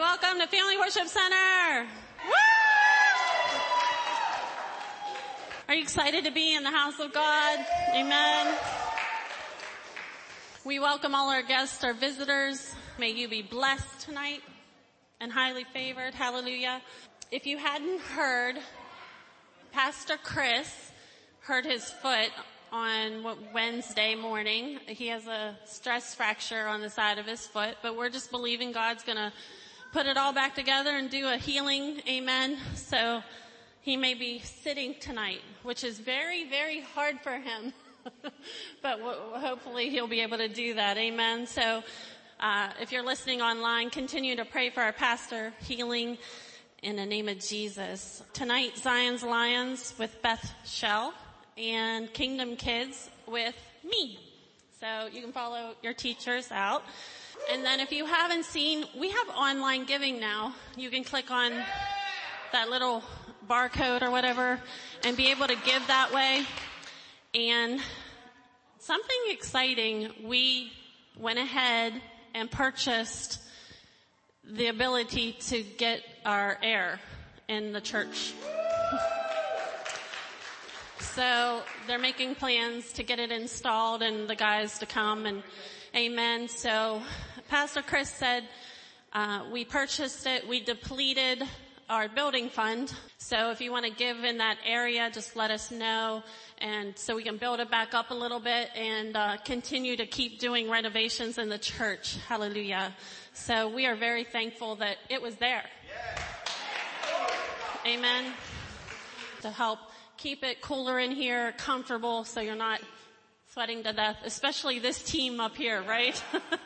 Welcome to Family Worship Center. Woo! Are you excited to be in the house of God? Amen. We welcome all our guests, our visitors. May you be blessed tonight and highly favored. Hallelujah. If you hadn't heard, Pastor Chris hurt his foot on Wednesday morning. He has a stress fracture on the side of his foot, but we're just believing God's going to put it all back together and do a healing. Amen. So he may be sitting tonight, which is very, very hard for him, but hopefully he'll be able to do that. Amen. So if you're listening online, continue to pray for our pastor, healing in the name of Jesus. Tonight, Zion's Lions with Beth Shell and Kingdom Kids with me. So you can follow your teachers out. And then if you haven't seen, we have online giving now. You can click on that little barcode or whatever and be able to give that way. And something exciting, we went ahead and purchased the ability to get our air in the church. So they're making plans to get it installed and the guys to come, and amen. So Pastor Chris said, we purchased it. We depleted our building fund. So if you want to give in that area, just let us know. And so we can build it back up a little bit and continue to keep doing renovations in the church. Hallelujah. So we are very thankful that it was there. Amen. To help keep it cooler in here, comfortable, so you're not sweating to death, especially this team up here, right?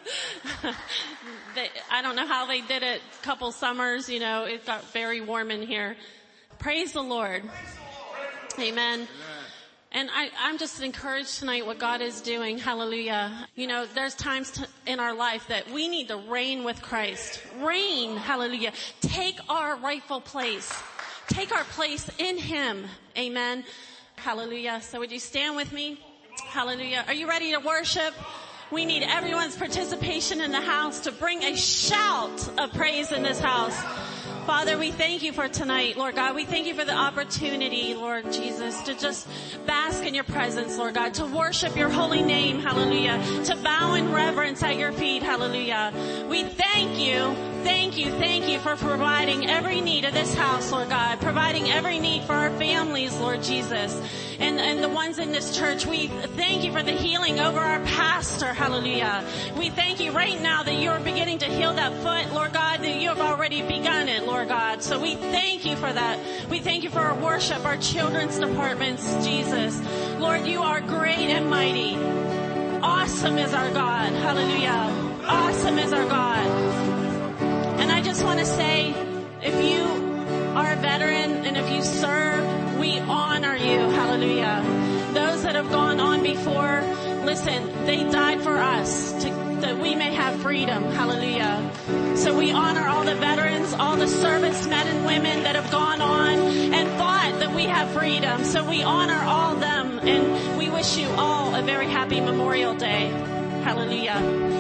I don't know how they did it a couple summers, it got very warm in here. Praise the Lord. Amen. And I'm just encouraged tonight what God is doing. Hallelujah. There's times in our life that we need to reign with Christ. Reign. Hallelujah. Take our rightful place. Take our place in Him. Amen. Hallelujah. So would you stand with me? Hallelujah. Are you ready to worship? We need everyone's participation in the house to bring a shout of praise in this house. Father, we thank you for tonight, Lord God. We thank you for the opportunity, Lord Jesus, to just bask in your presence, Lord God, to worship your holy name, hallelujah, to bow in reverence at your feet, hallelujah. We thank you for providing every need of this house, Lord God, providing every need for our families, Lord Jesus, and the ones in this church. We thank you for the healing over our pastor, hallelujah. We thank you right now that you're beginning to heal that foot, Lord God, that you have already begun it, Lord God. So we thank you for that. We thank you for our worship, our children's departments, Jesus. Lord, you are great and mighty. Awesome is our God. Hallelujah. Awesome is our God. And I just want to say, if you are a veteran and if you serve, we honor you. Hallelujah. Those that have gone on before, listen, they died for us that we may have freedom. Hallelujah. So we honor all the veterans, all the servicemen and women that have gone on and fought that we have freedom. So we honor all them, and we wish you all a very happy Memorial Day. Hallelujah.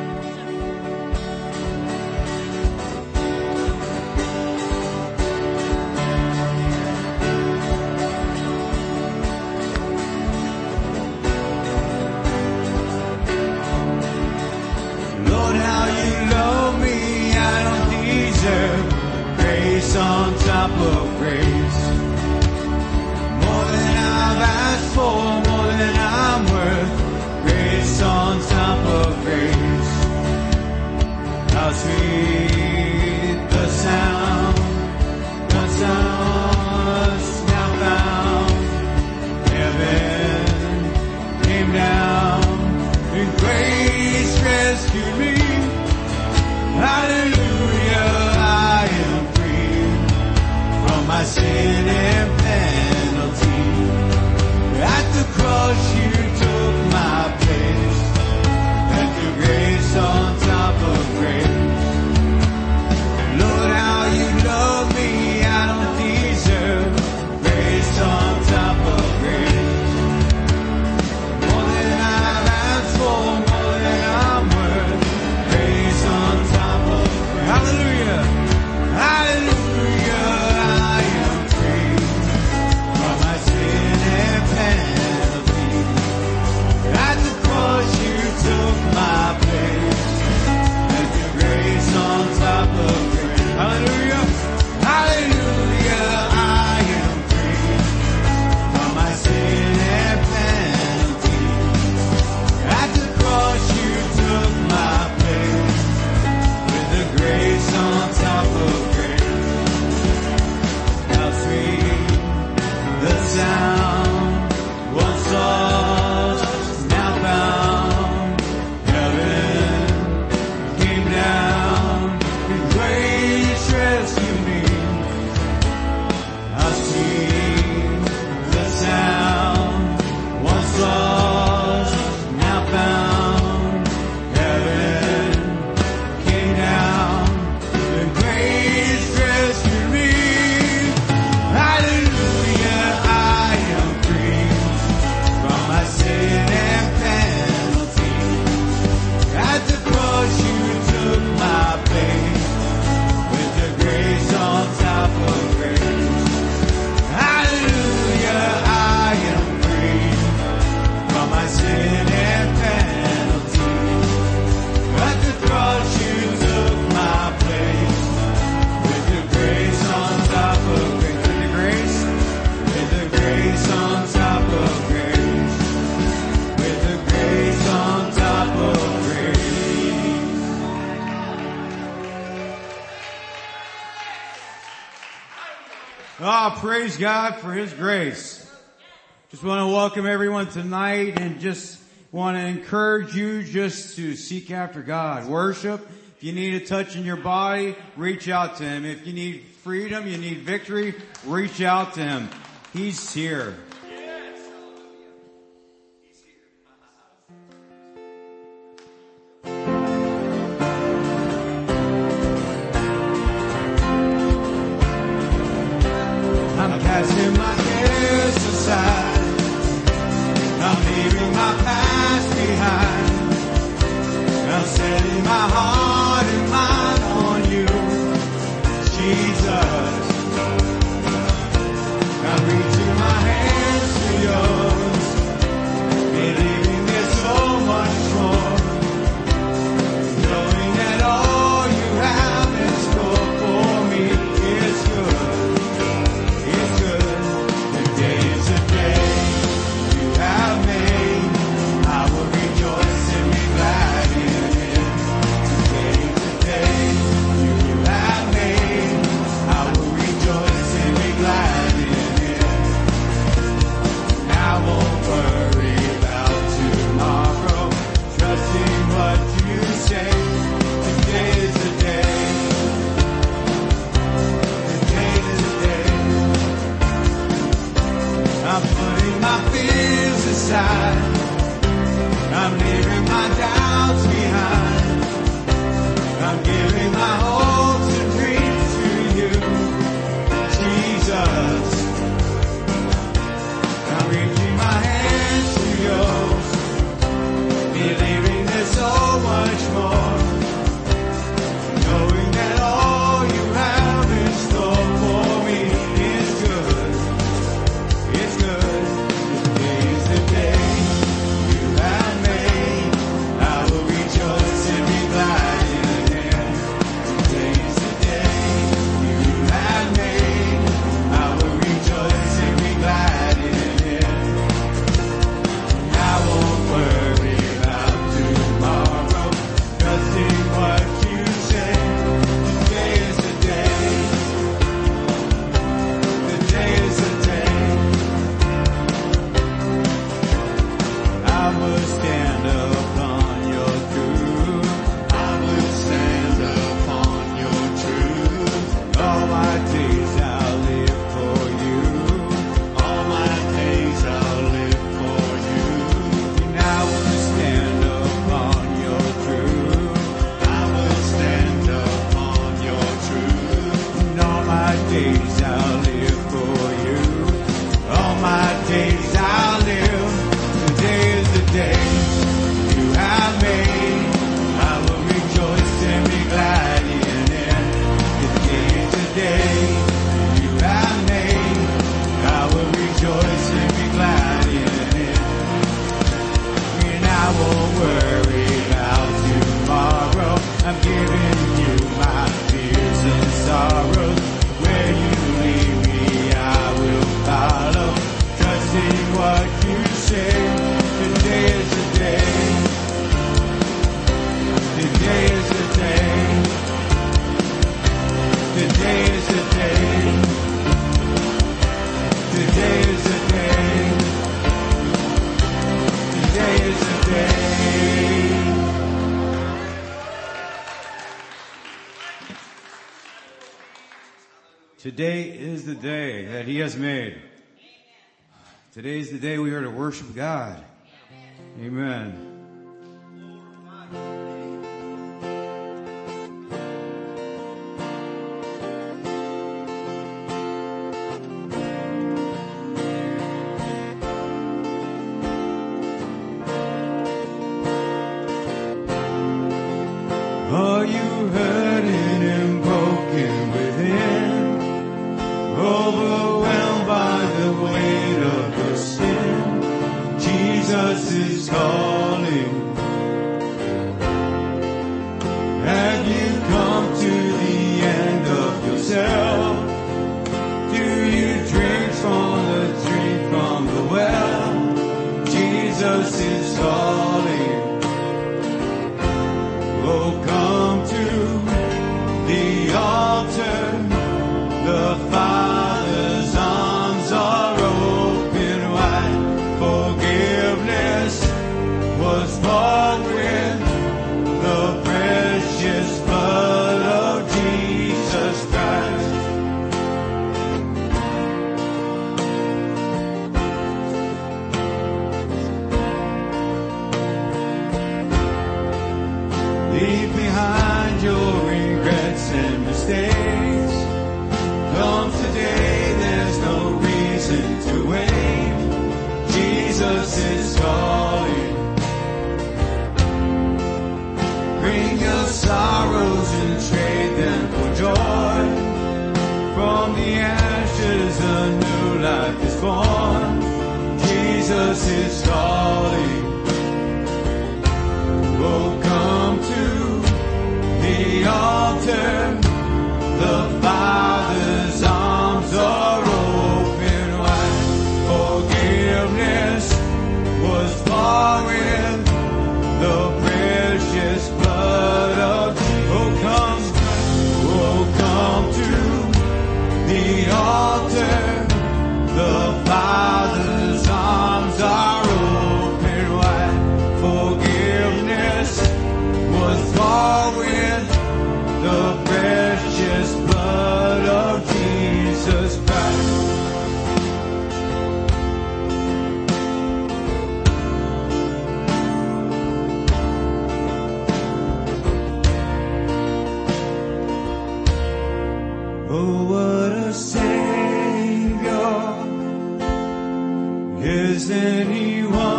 On top of grace, more than I've asked for, more than I'm worth. Grace on top of grace, how sweet the sound now found. Heaven came down and grace rescued me. Hallelujah. My sin and penalty. At the cross you took my place. At the grace on top of grace. Lord, how you love me, I don't deserve. Grace on top of grace. More than I've asked for, more than I'm worth. Grace on top of grace. Praise God for His grace. Just want to welcome everyone tonight and just want to encourage you just to seek after God. Worship. If you need a touch in your body, reach out to Him. If you need freedom, you need victory, reach out to Him. He's here. Casting my cares aside, I'm leaving my past behind. I'm setting my heart and mind on you, Jesus. I'm reaching my hands to yours, believing there's so much more, knowing that all you have in store for me is good. I'm leaving my doubts behind. I'm giving my hopes and dreams to you, Jesus. I'm reaching my hands to yours, believing there's so much more, knowing that all you have in store for me is good. It's good. Today's the day you have made. I will rejoice and be glad in it. Today's the day you have made. I will rejoice and be glad in it. I won't worry about tomorrow, trusting what you say. Today is the day. Today is the day. I will stand upon your truth. I will stand upon your truth. All my days I'll live for you. All my days I'll live for you. And I will stand upon your truth. I will stand upon your truth. And all my days I'll live for you. All my days I'll live. Today is the day you have made. I will rejoice and be glad in it. Today is the day you have made. I will rejoice and be glad in it. And I won't worry about tomorrow. I'm giving you my fears and sorrows. Where you lead me, I will follow, trusting what you say. Today is the day. Today is the day. Today is the day. Today is the day. Today is the day. Today is the day that He has made. Today is the day we are to worship God. Amen. Are you hurting and broken within? Overwhelmed by the weight of your sin? Jesus is calling. Have you come to the end of yourself? Do you drink from the well? Jesus is calling. Oh, come to the altar, the Father is a new life is born. Jesus is calling. Oh, come to the altar. The Father's arms are open wide. Forgiveness was bought with the precious blood of Jesus. Oh, come to the altar. The Father's arms are open wide. Forgiveness was bought with the precious blood of Jesus Christ. Oh, what a Savior. Isn't He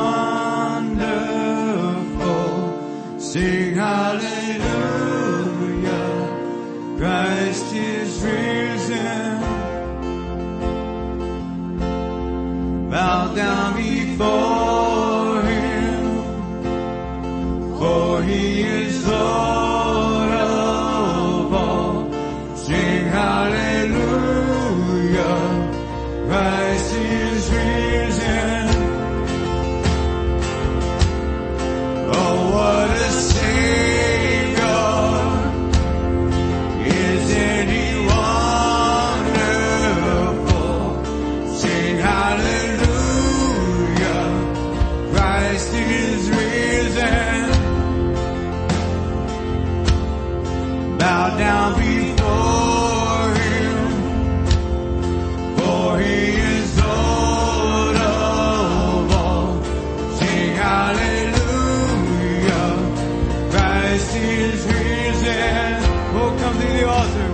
wonderful? Sing hallelujah. Christ is risen. Bow down before Him, for He is Lord of all. Sing hallelujah. Christ is risen. Oh, what a Savior. Isn't He wonderful? Sing hallelujah. Christ is risen. Bow down before Him, for He is Lord of all. Sing hallelujah. Christ is risen. Oh, come to the altar.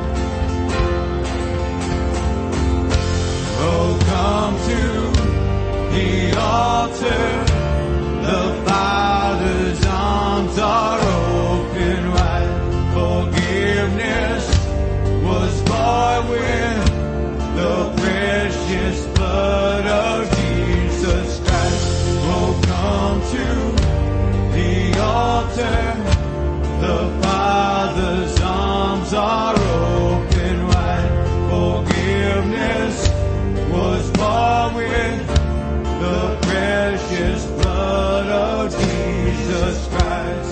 Oh, come to the altar. The Father's arms are open wide. Forgiveness was bought with the precious blood of Jesus Christ. Oh, come to the altar. The Father's arms are open wide. Forgiveness was bought with the precious blood of Jesus Christ.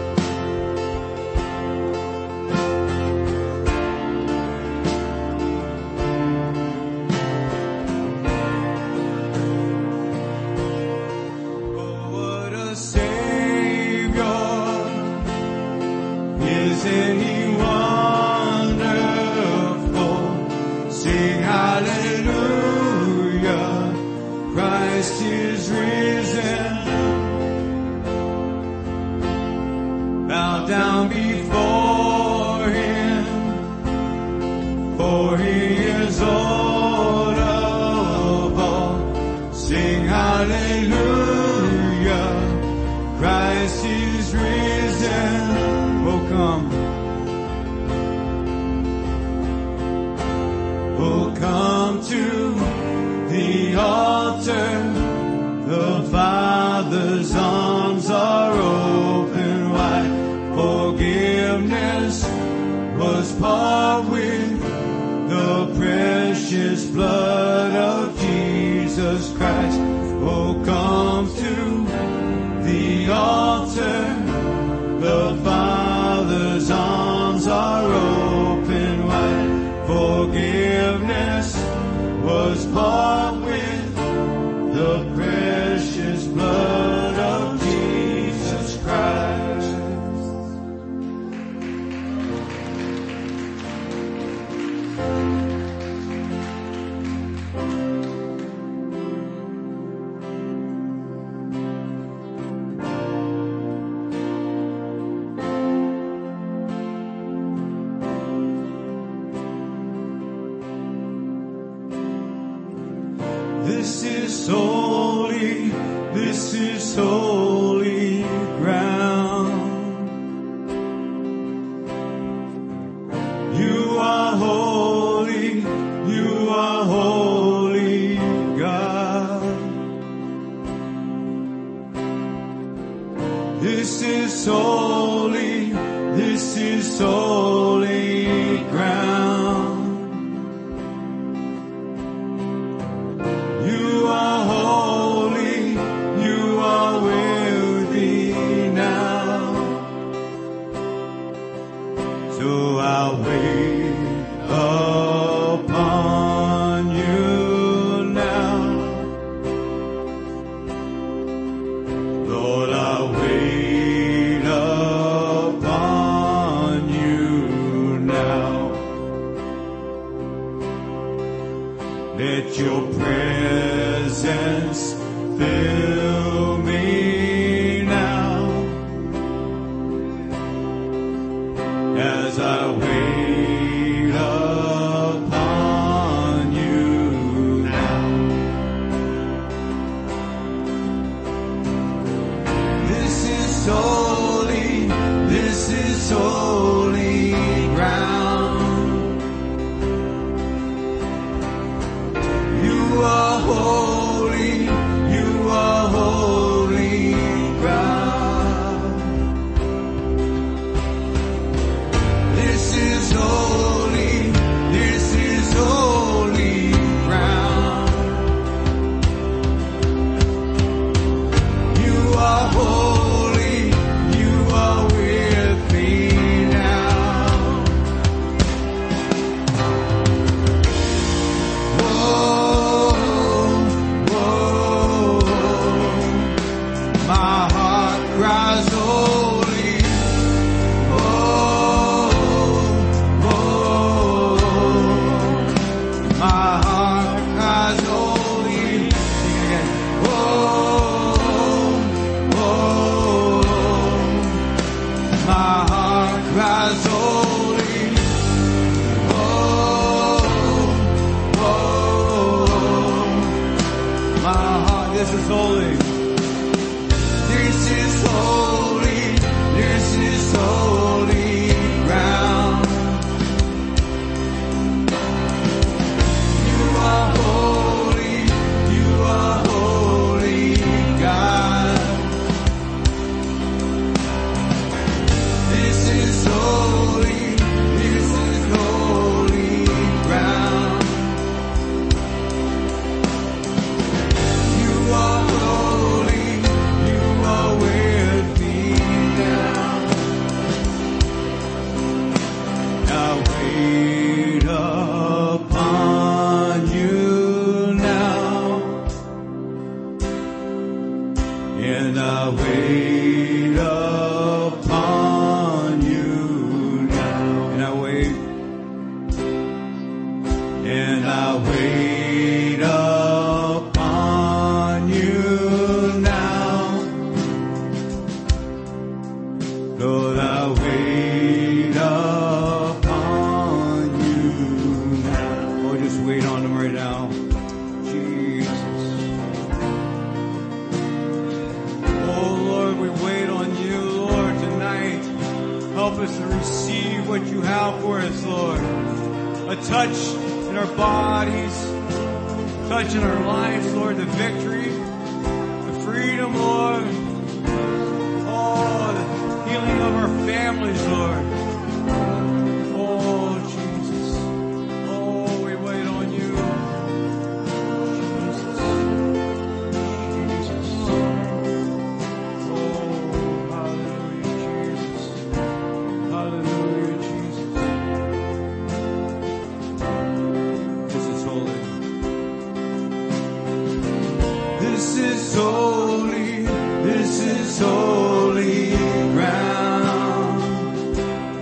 Oh, what a Savior. Isn't He wonderful? Sing hallelujah. Christ is risen. Bow down before Him, for He is Lord of all. Sing hallelujah. Christ is risen. Oh, come. Oh, come to the altar. The Father's arms are open wide. Forgiveness was bought with the precious blood of Jesus Christ. Oh, come to the altar. The Father's arms are open wide. Forgiveness was bought with the precious blood of Jesus Christ. This is holy, this is holy ground. You are holy, you are holy. holy, this is holy ground. You are holy, you are worthy now. So I'll wait upon you now. Lord, I'll wait upon you now. Let your presence fill me now as I wait upon you now. This is holy, this is holy ground. You are holy, you are holy ground. This is holy, this is holy ground. You are holy, you are with me now. Whoa, whoa, my heart cries holy. Whoa, whoa, my heart cries holy. Sing it again. Whoa, whoa, my heart cries holy. Whoa, whoa, my heart. This is holy. This is holy. This is holy ground. You are holy. You are holy God. This is holy. This is holy ground. You are holy. You are with me now. I wait upon you now, and I wait upon you now, and I wait, and I wait upon you now. Lord, I wait upon you now. Oh, just wait on him right now. Jesus. Oh, Lord, we wait on you, Lord, tonight. Help us to receive what you have for us, Lord. A touch in our bodies, touch in our lives, Lord, the victory, the freedom, Lord. Oh, the healing of our families, Lord. Oh, Jesus. Oh, we wait on you. Jesus. Jesus. Oh, hallelujah, Jesus. Hallelujah, Jesus. This is holy. This is holy. This is holy ground.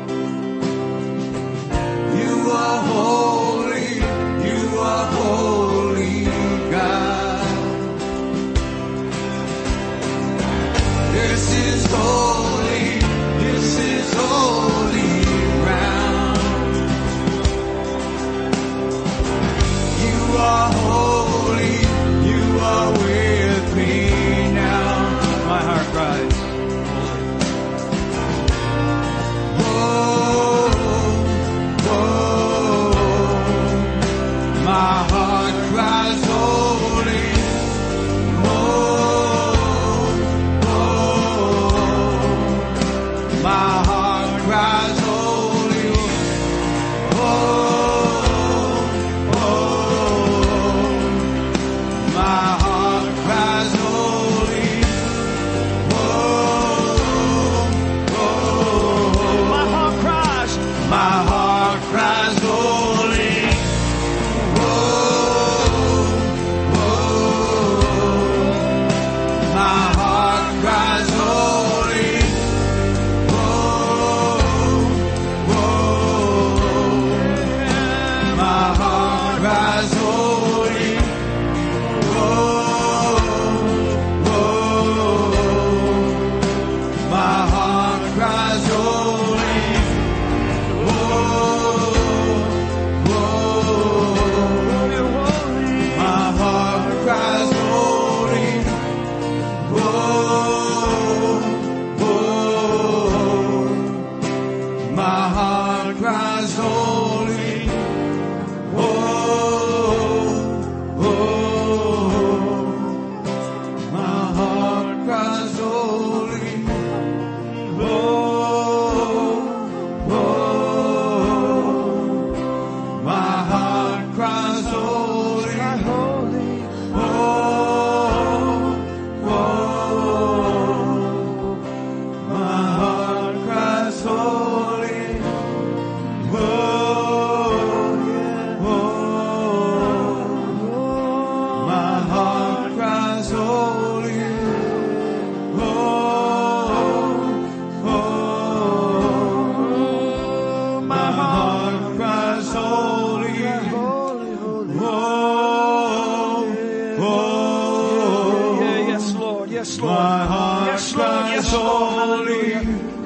Yes, Lord. My heart Yes, Lord. Yes, Lord. Hallelujah.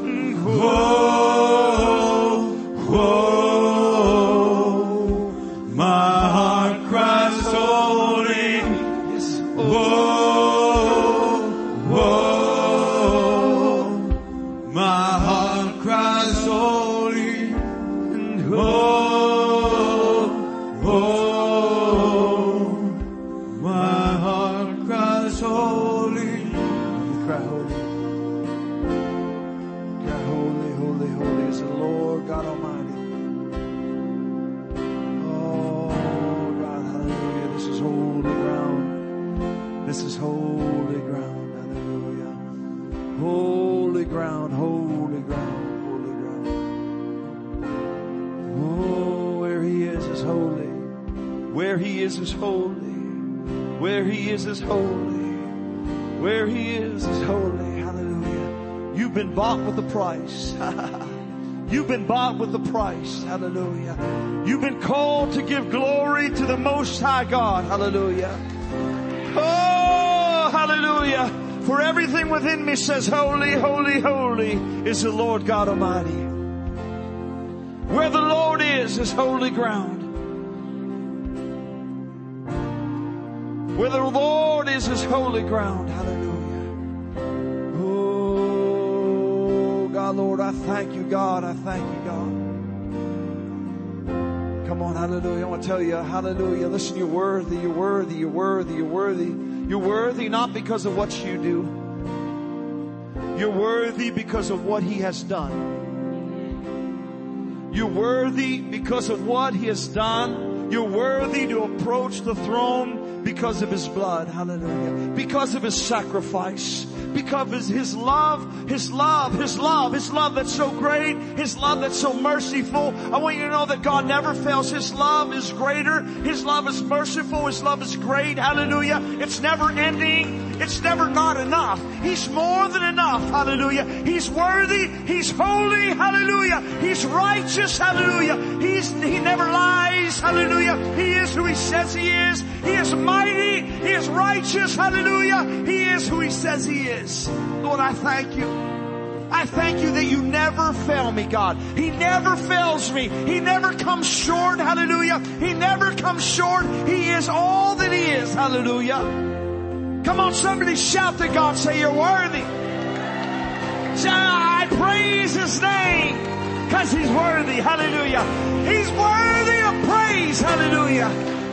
Whoa, whoa. My heart cries holy. Whoa, whoa. My heart cries holy. Whoa, whoa. My heart cries holy. You cry holy. Cry holy, holy, holy is the Lord God Almighty. Oh God, hallelujah. This is holy ground. This is holy ground. Hallelujah. Holy ground, holy ground, holy ground. Oh, where He is holy. Where He is holy. Where He is holy. Where He is holy. Hallelujah. You've been bought with a price. You've been bought with a price. Hallelujah. You've been called to give glory to the Most High God. Hallelujah. Oh, hallelujah. For everything within me says, holy, holy, holy is the Lord God Almighty. Where the Lord is holy ground. Where the Lord is holy ground. Hallelujah. Oh, God, Lord, I thank you, God. I thank you, God. Come on, hallelujah. I want to tell you, hallelujah. Listen, you're worthy, you're worthy, you're worthy, you're worthy. You're worthy not because of what you do. You're worthy because of what He has done. You're worthy because of what He has done. You're worthy to approach the throne because of His blood. Hallelujah. Because of His sacrifice. Because of His love that's so great. His love that's so merciful. I want you to know that God never fails. His love is greater. His love is merciful. His love is great. Hallelujah. It's never ending. It's never not enough. He's more than enough. Hallelujah. He's worthy. He's holy. Hallelujah. He's righteous. Hallelujah. He never lies. Hallelujah. He is who He says He is. He is mighty. He is righteous. Hallelujah. He is who He says He is. Lord, I thank you. I thank you that you never fail me, God. He never fails me. He never comes short. Hallelujah. He never comes short. He is all that He is. Hallelujah. Come on, somebody shout to God. Say, you're worthy. Say, I praise His name because He's worthy. Hallelujah. He's worthy of praise. Hallelujah.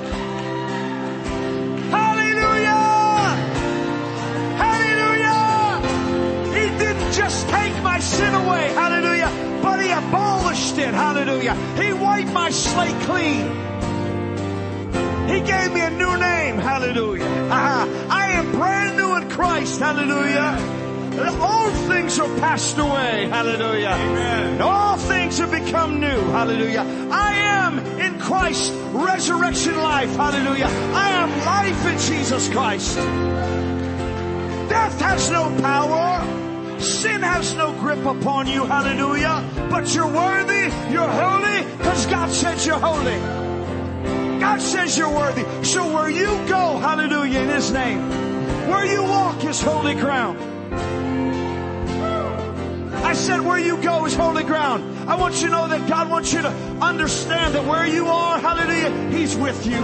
Hallelujah. Hallelujah. He didn't just take my sin away. Hallelujah. But He abolished it. Hallelujah. He wiped my slate clean. He gave me a new name. Hallelujah. I am brand new in Christ. Hallelujah. All things are passed away. Hallelujah. Amen. All things have become new. Hallelujah. I am in Christ's resurrection life. Hallelujah. I am life in Jesus Christ. Death has no power. Sin has no grip upon you. Hallelujah. But you're worthy. You're holy because God says you're holy. God says you're worthy. So where you go, hallelujah, in His name, where you walk is holy ground. I said where you go is holy ground. I want you to know that God wants you to understand that where you are, hallelujah, He's with you.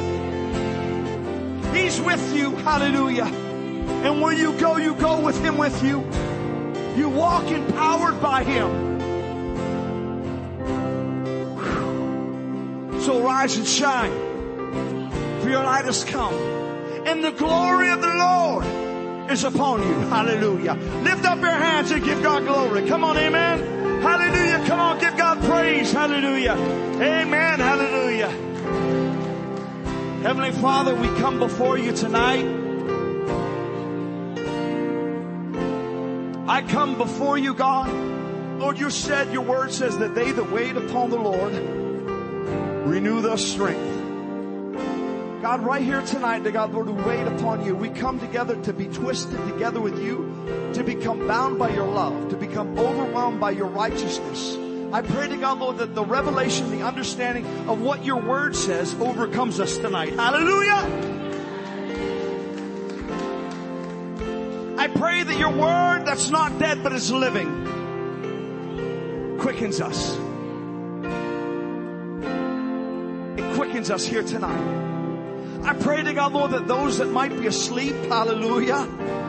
He's with you, hallelujah. And where you go with Him with you. You walk empowered by Him. So rise and shine, for your light has come, and the glory of the Lord is upon you. Hallelujah. Lift up your hands and give God glory. Come on, amen. Hallelujah. Come on, give God praise. Hallelujah. Amen. Hallelujah. Heavenly Father, we come before you tonight. I come before you, God. Lord, you said, your word says that they that wait upon the Lord renew their strength. God, right here tonight, God, Lord, we wait upon you. We come together to be twisted together with you, to become bound by your love, to become overwhelmed by your righteousness. I pray to God, Lord, that the revelation, the understanding of what your word says overcomes us tonight. Hallelujah. I pray that your word that's not dead but is living quickens us. It quickens us here tonight. I pray to God, Lord, that those that might be asleep, hallelujah,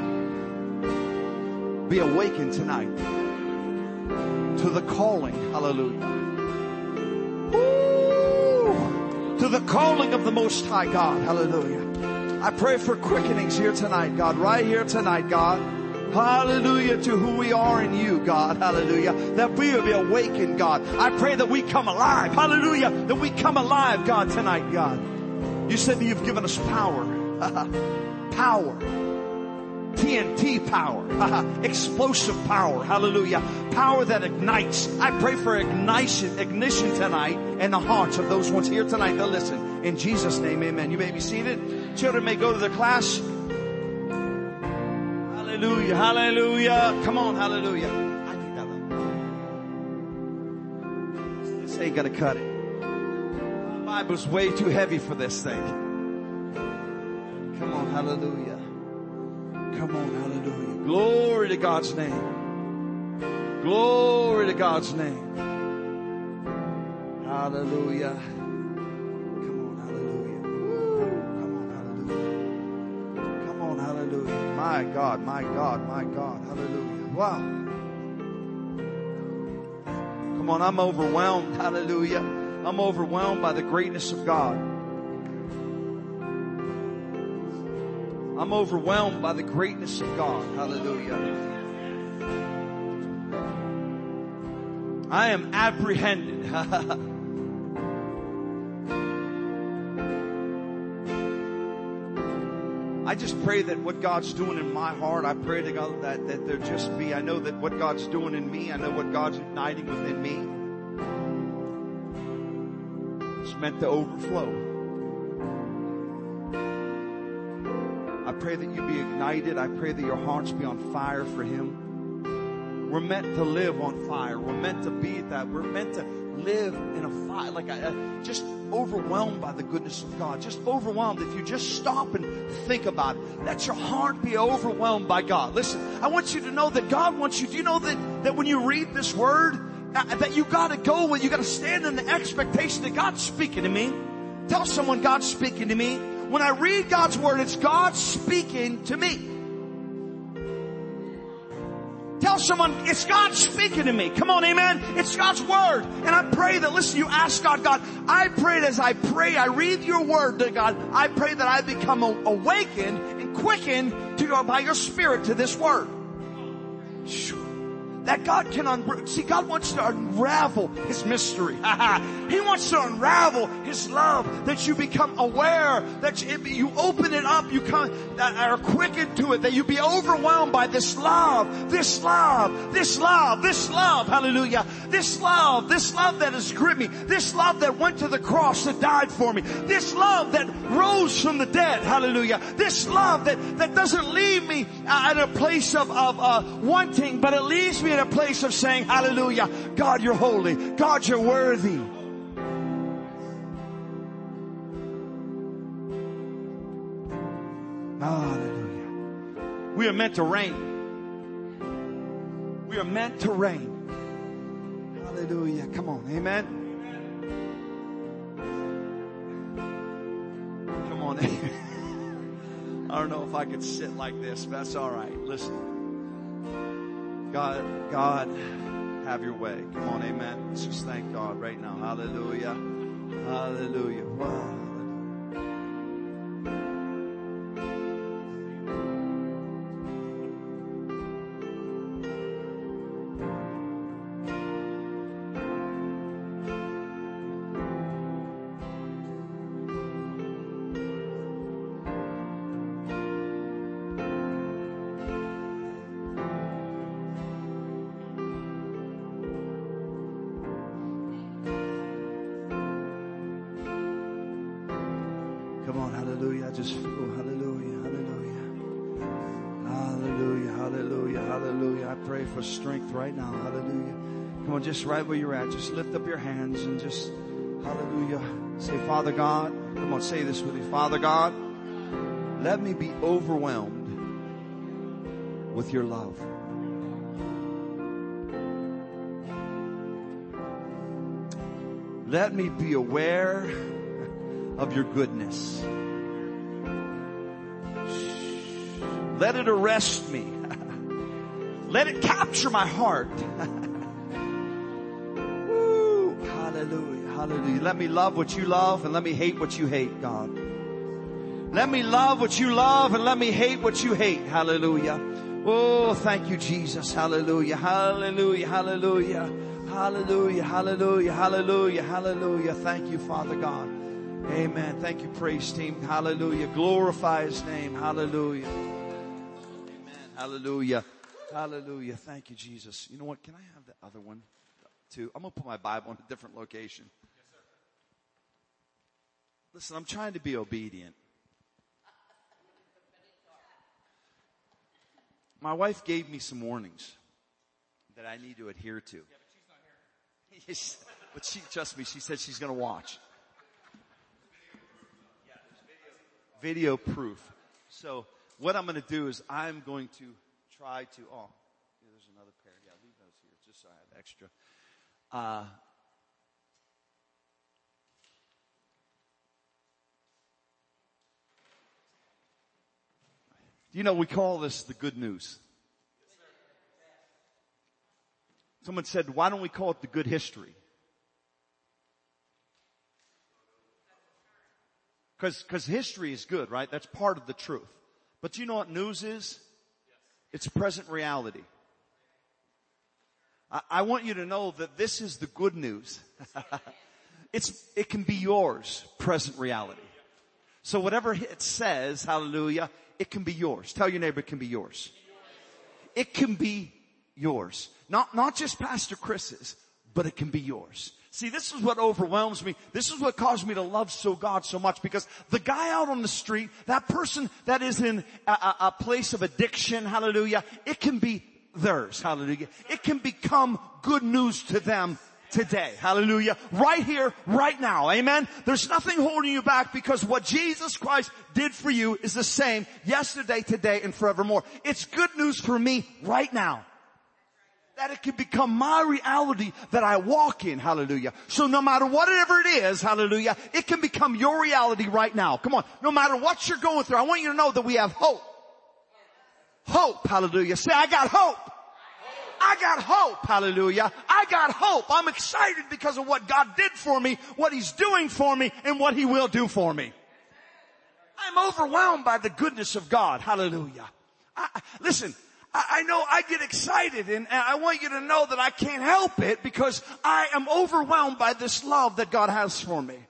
be awakened tonight to the calling, hallelujah. Woo! To the calling of the Most High God, hallelujah. I pray for quickenings here tonight, God, right here tonight, God. Hallelujah, to who we are in you, God, hallelujah. That we will be awakened, God. I pray that we come alive, hallelujah, that we come alive, God, tonight, God. You said that you've given us power. Power. TNT power. Explosive power. Hallelujah. Power that ignites. I pray for ignition tonight in the hearts of those ones here tonight that listen. In Jesus' name, amen. You may be seated. Children may go to their class. Hallelujah. Hallelujah. Come on. Hallelujah. I need that one. This ain't gonna cut it. The Bible's way too heavy for this thing. Come on, hallelujah. Come on, hallelujah. Glory to God's name. Glory to God's name. Hallelujah. Come on, hallelujah. Come on, hallelujah. Come on, hallelujah. My God, my God, my God. Hallelujah. Wow. Come on, I'm overwhelmed. Hallelujah. I'm overwhelmed by the greatness of God. I'm overwhelmed by the greatness of God. Hallelujah. I am apprehended. I just pray that what God's doing in my heart, I pray to God that there just be, I know that what God's doing in me, I know what God's igniting within me, it's meant to overflow. I pray that you be ignited. I pray that your hearts be on fire for Him. We're meant to live on fire. We're meant to be that. We're meant to live in a fire, like just overwhelmed by the goodness of God. Just overwhelmed. If you just stop and think about it, let your heart be overwhelmed by God. Listen, I want you to know that God wants you. Do you know that when you read this word, that you got to go with, you got to stand in the expectation that God's speaking to me. Tell someone, God's speaking to me. When I read God's word, it's God speaking to me. Tell someone, it's God speaking to me. Come on, amen. It's God's word. And I pray that, listen, you ask God, I pray that as I pray, I read your word to God, I pray that I become awakened and quickened by your spirit to this word. That God can see, God wants to unravel His mystery. He wants to unravel His love, that you become aware, that you open it up, you are quickened to it, that you be overwhelmed by this love, this love, this love, this love, hallelujah. This love that has gripped me, this love that went to the cross, that died for me, this love that rose from the dead, hallelujah. This love that doesn't leave me in a place of wanting, but it leaves me in a place of saying, hallelujah, God, you're holy. God, you're worthy. Hallelujah. We are meant to reign. We are meant to reign. Hallelujah. Come on. Amen. Come on. I don't know if I could sit like this, but that's all right. Listen. God, have your way. Come on, amen. Let's just thank God right now. Hallelujah. Hallelujah. Wow. Come on, hallelujah. I just feel, hallelujah, hallelujah. Hallelujah, hallelujah, hallelujah. I pray for strength right now, hallelujah. Come on, just right where you're at. Just lift up your hands and just, hallelujah. Say, Father God, come on, say this with me. Father God, let me be overwhelmed with your love. Let me be aware of your goodness. Let it arrest me. Let it capture my heart. Woo. Hallelujah. Hallelujah. Let me love what you love and let me hate what you hate, God. Let me love what you love and let me hate what you hate. Hallelujah. Oh, thank you, Jesus. Hallelujah. Hallelujah. Hallelujah. Hallelujah. Hallelujah. Hallelujah. Hallelujah. Thank you, Father God. Amen. Thank you, praise team. Hallelujah. Glorify His name. Hallelujah. Amen. Hallelujah. Hallelujah. Thank you, Jesus. You know what? Can I have the other one too? I'm going to put my Bible in a different location. Listen, I'm trying to be obedient. My wife gave me some warnings that I need to adhere to. Yeah, but she's not here. But she, trust me, she said she's going to watch. Yeah, there's video proof. So what I'm going to do is I'm going to try to, there's another pair. Yeah, leave those here just so I have extra. You know, we call this the good news. Someone said, why don't we call it the good history? Because history is good, right? That's part of the truth. But you know what news is? It's present reality. I want you to know that this is the good news. It can be yours, present reality. So whatever it says, hallelujah, it can be yours. Tell your neighbor it can be yours. It can be yours. Not just Pastor Chris's, but it can be yours. See, this is what overwhelms me. This is what caused me to love God so much, because the guy out on the street, that person that is in a place of addiction, hallelujah, it can be theirs, hallelujah. It can become good news to them today, hallelujah. Right here, right now, amen. There's nothing holding you back, because what Jesus Christ did for you is the same yesterday, today, and forevermore. It's good news for me right now, that it can become my reality that I walk in, hallelujah. So no matter whatever it is, hallelujah, it can become your reality right now. Come on. No matter what you're going through, I want you to know that we have hope. Hope, hallelujah. Say, I got hope. I got hope, hallelujah. I got hope. I'm excited because of what God did for me, what He's doing for me, and what He will do for me. I'm overwhelmed by the goodness of God, hallelujah. Listen, I know I get excited, and I want you to know that I can't help it, because I am overwhelmed by this love that God has for me.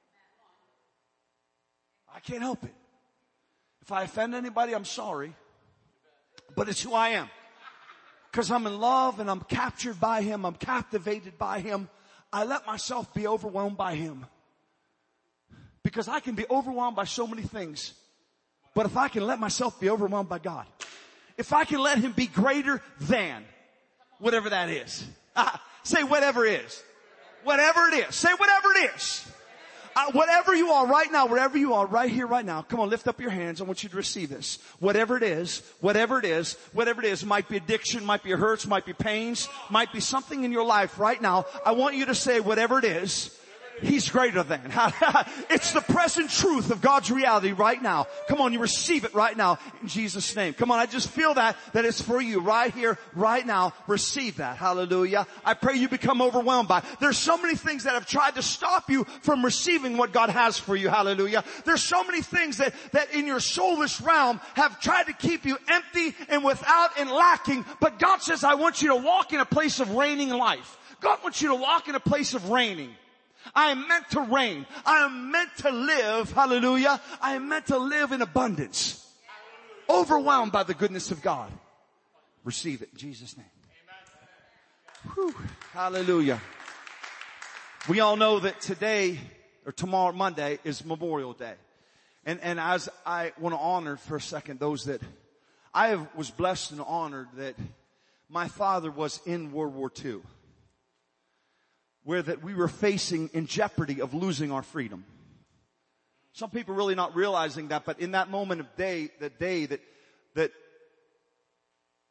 I can't help it. If I offend anybody, I'm sorry. But it's who I am. Because I'm in love and I'm captured by Him. I'm captivated by Him. I let myself be overwhelmed by Him. Because I can be overwhelmed by so many things. But if I can let myself be overwhelmed by God, if I can let Him be greater than whatever that is. Say whatever it is. Whatever it is. Say whatever it is. Whatever you are right now, wherever you are right here, right now. Come on, lift up your hands. I want you to receive this. Whatever it is, whatever it is, whatever it is. Might be addiction, might be hurts, might be pains, might be something in your life right now. I want you to say whatever it is, He's greater than. It's the present truth of God's reality right now. Come on, you receive it right now in Jesus' name. Come on, I just feel that it's for you right here, right now. Receive that. Hallelujah. I pray you become overwhelmed by it. There's so many things that have tried to stop you from receiving what God has for you. Hallelujah. There's so many things that in your soulless realm have tried to keep you empty and without and lacking. But God says, I want you to walk in a place of reigning life. God wants you to walk in a place of reigning. I am meant to reign. I am meant to live. Hallelujah. I am meant to live in abundance. Overwhelmed by the goodness of God. Receive it in Jesus' name. Whew. Hallelujah. We all know that today or tomorrow, Monday, is Memorial Day. And as I want to honor for a second those that I was blessed and honored that my father was in World War II. Where that we were facing in jeopardy of losing our freedom. Some people really not realizing that, but in that moment of the day that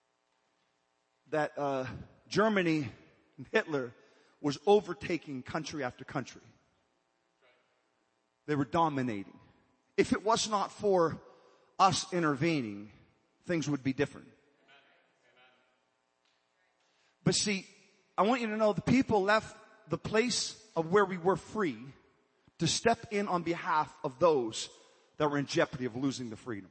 Germany and Hitler was overtaking country after country. They were dominating. If it was not for us intervening, things would be different. But see, I want you to know the people left the place of where we were free to step in on behalf of those that were in jeopardy of losing the freedom.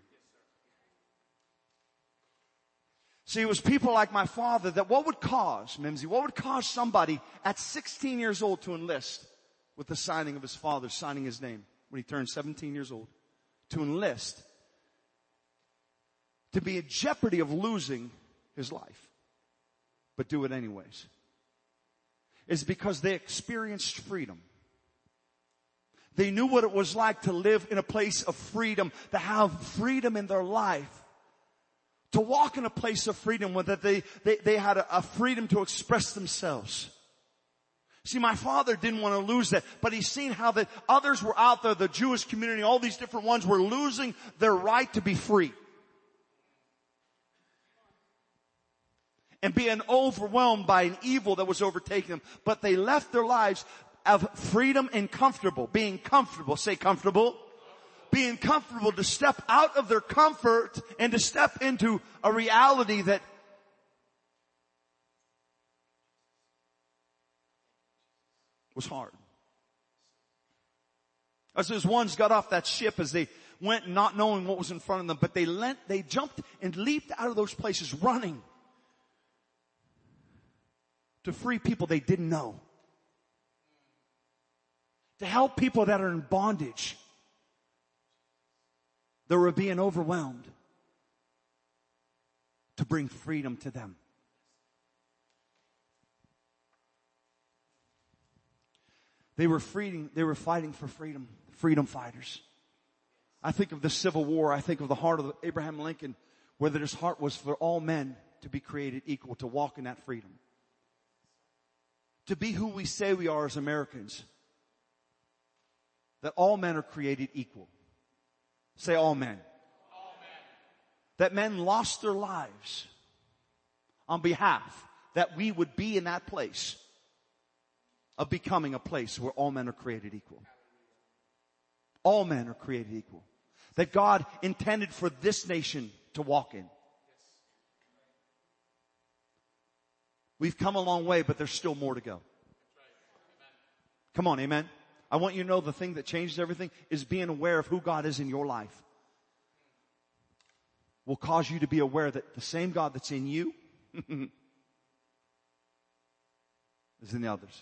See, it was people like my father that what would cause somebody at 16 years old to enlist with the signing of his father, signing his name when he turned 17 years old, to enlist, to be in jeopardy of losing his life, but do it anyways, is because they experienced freedom. They knew what it was like to live in a place of freedom, to have freedom in their life, to walk in a place of freedom where they had a freedom to express themselves. See, my father didn't want to lose that, but he's seen how that others were out there, the Jewish community, all these different ones were losing their right to be free. And being overwhelmed by an evil that was overtaking them. But they left their lives of freedom and comfortable. Being comfortable. Say comfortable. Being comfortable to step out of their comfort and to step into a reality that was hard. As those ones got off that ship, as they went not knowing what was in front of them, but they jumped and leaped out of those places running to free people they didn't know. To help people that are in bondage, that were being overwhelmed, to bring freedom to them. They were fighting for freedom, freedom fighters. I think of the Civil War. I think of the heart of Abraham Lincoln, whether his heart was for all men to be created equal, to walk in that freedom. To be who we say we are as Americans. That all men are created equal. Say all men. All men. That men lost their lives on behalf that we would be in that place of becoming a place where all men are created equal. All men are created equal. That God intended for this nation to walk in. We've come a long way, but there's still more to go. Come on, amen. I want you to know the thing that changes everything is being aware of who God is in your life. Will cause you to be aware that the same God that's in you is in the others.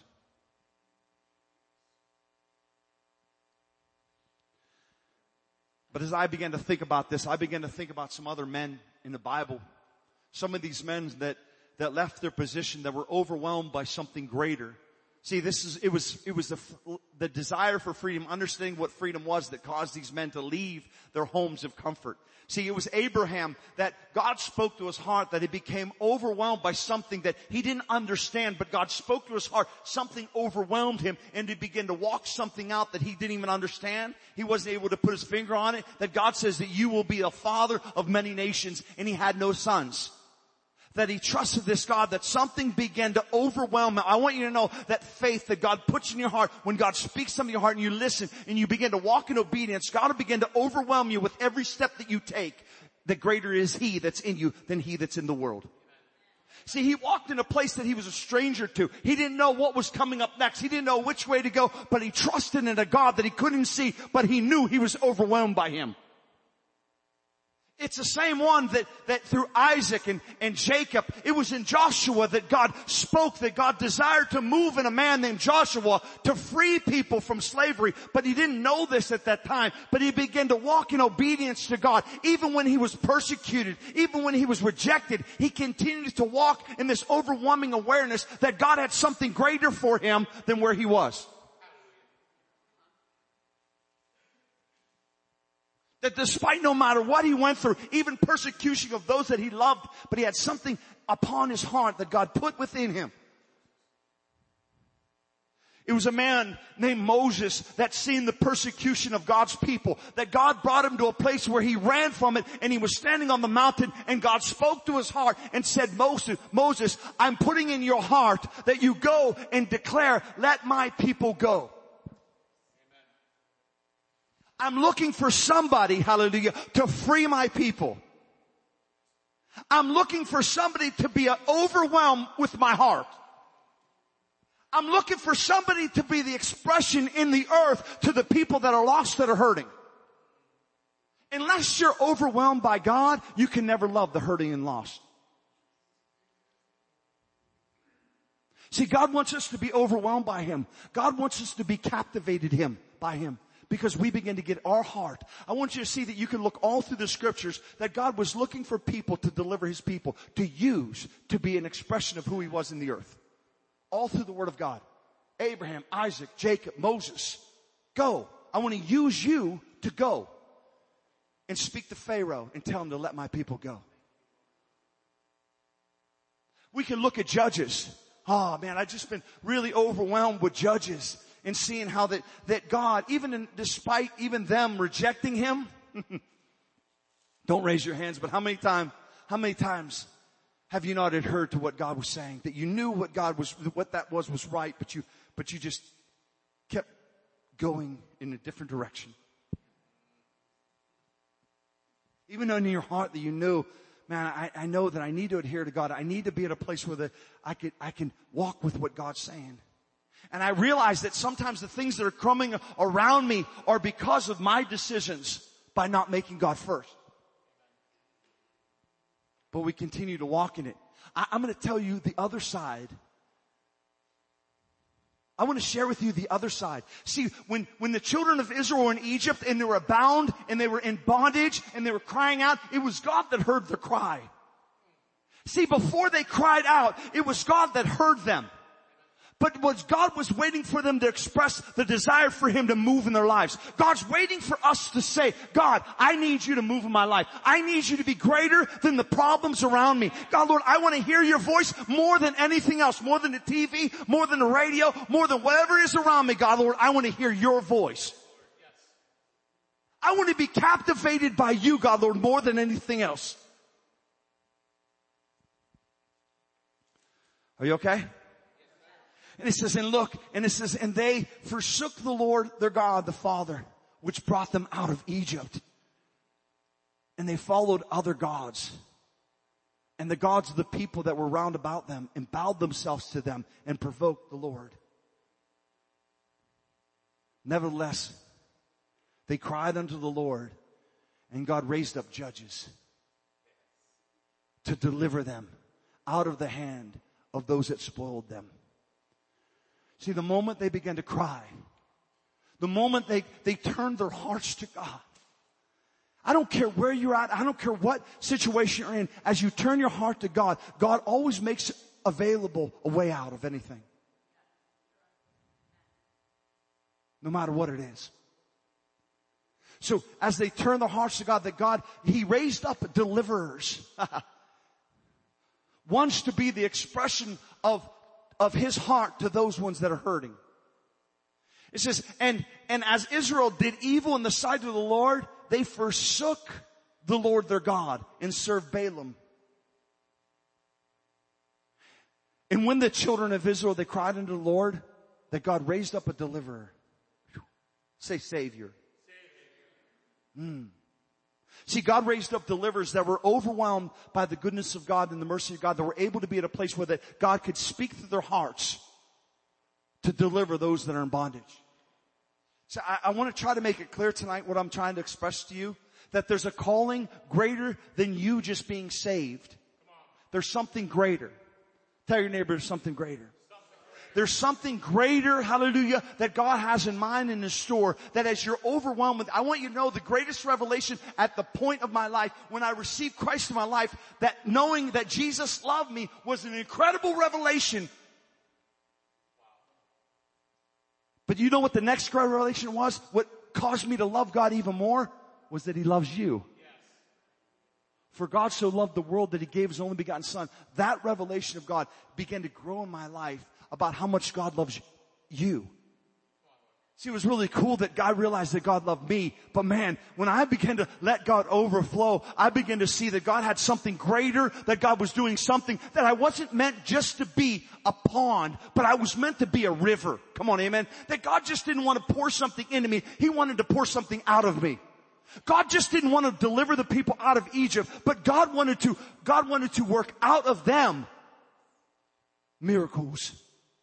But as I began to think about this, I began to think about some other men in the Bible. Some of these men that left their position, that were overwhelmed by something greater. See, it was the desire for freedom, understanding what freedom was, that caused these men to leave their homes of comfort. See, it was Abraham that God spoke to his heart, that he became overwhelmed by something that he didn't understand, but God spoke to his heart. Something overwhelmed him, and he began to walk something out that he didn't even understand. He wasn't able to put his finger on it. That God says that you will be a father of many nations, and he had no sons. That he trusted this God, that something began to overwhelm him. I want you to know that faith that God puts in your heart, when God speaks something in your heart and you listen and you begin to walk in obedience, God will begin to overwhelm you with every step that you take. The greater is he that's in you than he that's in the world. See, he walked in a place that he was a stranger to. He didn't know what was coming up next. He didn't know which way to go, but he trusted in a God that he couldn't see, but he knew he was overwhelmed by him. It's the same one that through Isaac and Jacob, it was in Joshua that God spoke, that God desired to move in a man named Joshua to free people from slavery. But he didn't know this at that time. But he began to walk in obedience to God. Even when he was persecuted, even when he was rejected, he continued to walk in this overwhelming awareness that God had something greater for him than where he was. That despite no matter what he went through, even persecution of those that he loved, but he had something upon his heart that God put within him. It was a man named Moses that seen the persecution of God's people, that God brought him to a place where he ran from it, and he was standing on the mountain, and God spoke to his heart and said, Moses, I'm putting in your heart that you go and declare, let my people go. I'm looking for somebody, hallelujah, to free my people. I'm looking for somebody to be overwhelmed with my heart. I'm looking for somebody to be the expression in the earth to the people that are lost, that are hurting. Unless you're overwhelmed by God, you can never love the hurting and lost. See, God wants us to be overwhelmed by Him. God wants us to be captivated by Him. Because we begin to get our heart. I want you to see that you can look all through the scriptures that God was looking for people to deliver His people, to use, to be an expression of who He was in the earth. All through the Word of God. Abraham, Isaac, Jacob, Moses. Go. I want to use you to go and speak to Pharaoh and tell him to let my people go. We can look at Judges. Oh man, I've just been really overwhelmed with Judges and seeing how that God, despite even them rejecting Him, don't raise your hands, but how many times have you not adhered to what God was saying? That you knew what that was right, but you just kept going in a different direction. Even though in your heart that you knew, man, I know that I need to adhere to God. I need to be at a place where I can walk with what God's saying. And I realize that sometimes the things that are coming around me are because of my decisions by not making God first. But we continue to walk in it. I'm going to tell you the other side. I want to share with you the other side. See, when the children of Israel were in Egypt and they were bound and they were in bondage and they were crying out, it was God that heard their cry. See, before they cried out, it was God that heard them. But God was waiting for them to express the desire for Him to move in their lives. God's waiting for us to say, God, I need you to move in my life. I need you to be greater than the problems around me. God, Lord, I want to hear your voice more than anything else, more than the TV, more than the radio, more than whatever is around me. God, Lord, I want to hear your voice. I want to be captivated by you, God, Lord, more than anything else. Are you okay? And it says, and they forsook the Lord their God, the Father, which brought them out of Egypt. And they followed other gods. And the gods of the people that were round about them, and bowed themselves to them, and provoked the Lord. Nevertheless, they cried unto the Lord, and God raised up judges to deliver them out of the hand of those that spoiled them. See, the moment they began to cry, the moment they turned their hearts to God, I don't care where you're at, I don't care what situation you're in, as you turn your heart to God, God always makes available a way out of anything. No matter what it is. So, as they turn their hearts to God, He raised up deliverers. Ones to be the expression of His heart to those ones that are hurting. It says, and as Israel did evil in the sight of the Lord, they forsook the Lord their God and served Balaam. And when the children of Israel, they cried unto the Lord, that God raised up a deliverer. Say Savior. See, God raised up deliverers that were overwhelmed by the goodness of God and the mercy of God, that were able to be at a place where God could speak to their hearts to deliver those that are in bondage. So I want to try to make it clear tonight what I'm trying to express to you, that there's a calling greater than you just being saved. There's something greater. Tell your neighbor there's something greater. There's something greater, hallelujah, that God has in mind in His store, that as you're overwhelmed with, I want you to know the greatest revelation at the point of my life, when I received Christ in my life, that knowing that Jesus loved me was an incredible revelation. But you know what the next revelation was? What caused me to love God even more was that He loves you. For God so loved the world that He gave His only begotten Son. That revelation of God began to grow in my life about how much God loves you. See, it was really cool that God realized that God loved me. But man, when I began to let God overflow, I began to see that God had something greater, that God was doing something, that I wasn't meant just to be a pond, but I was meant to be a river. Come on, amen. That God just didn't want to pour something into me. He wanted to pour something out of me. God just didn't want to deliver the people out of Egypt, but God wanted to work out of them miracles.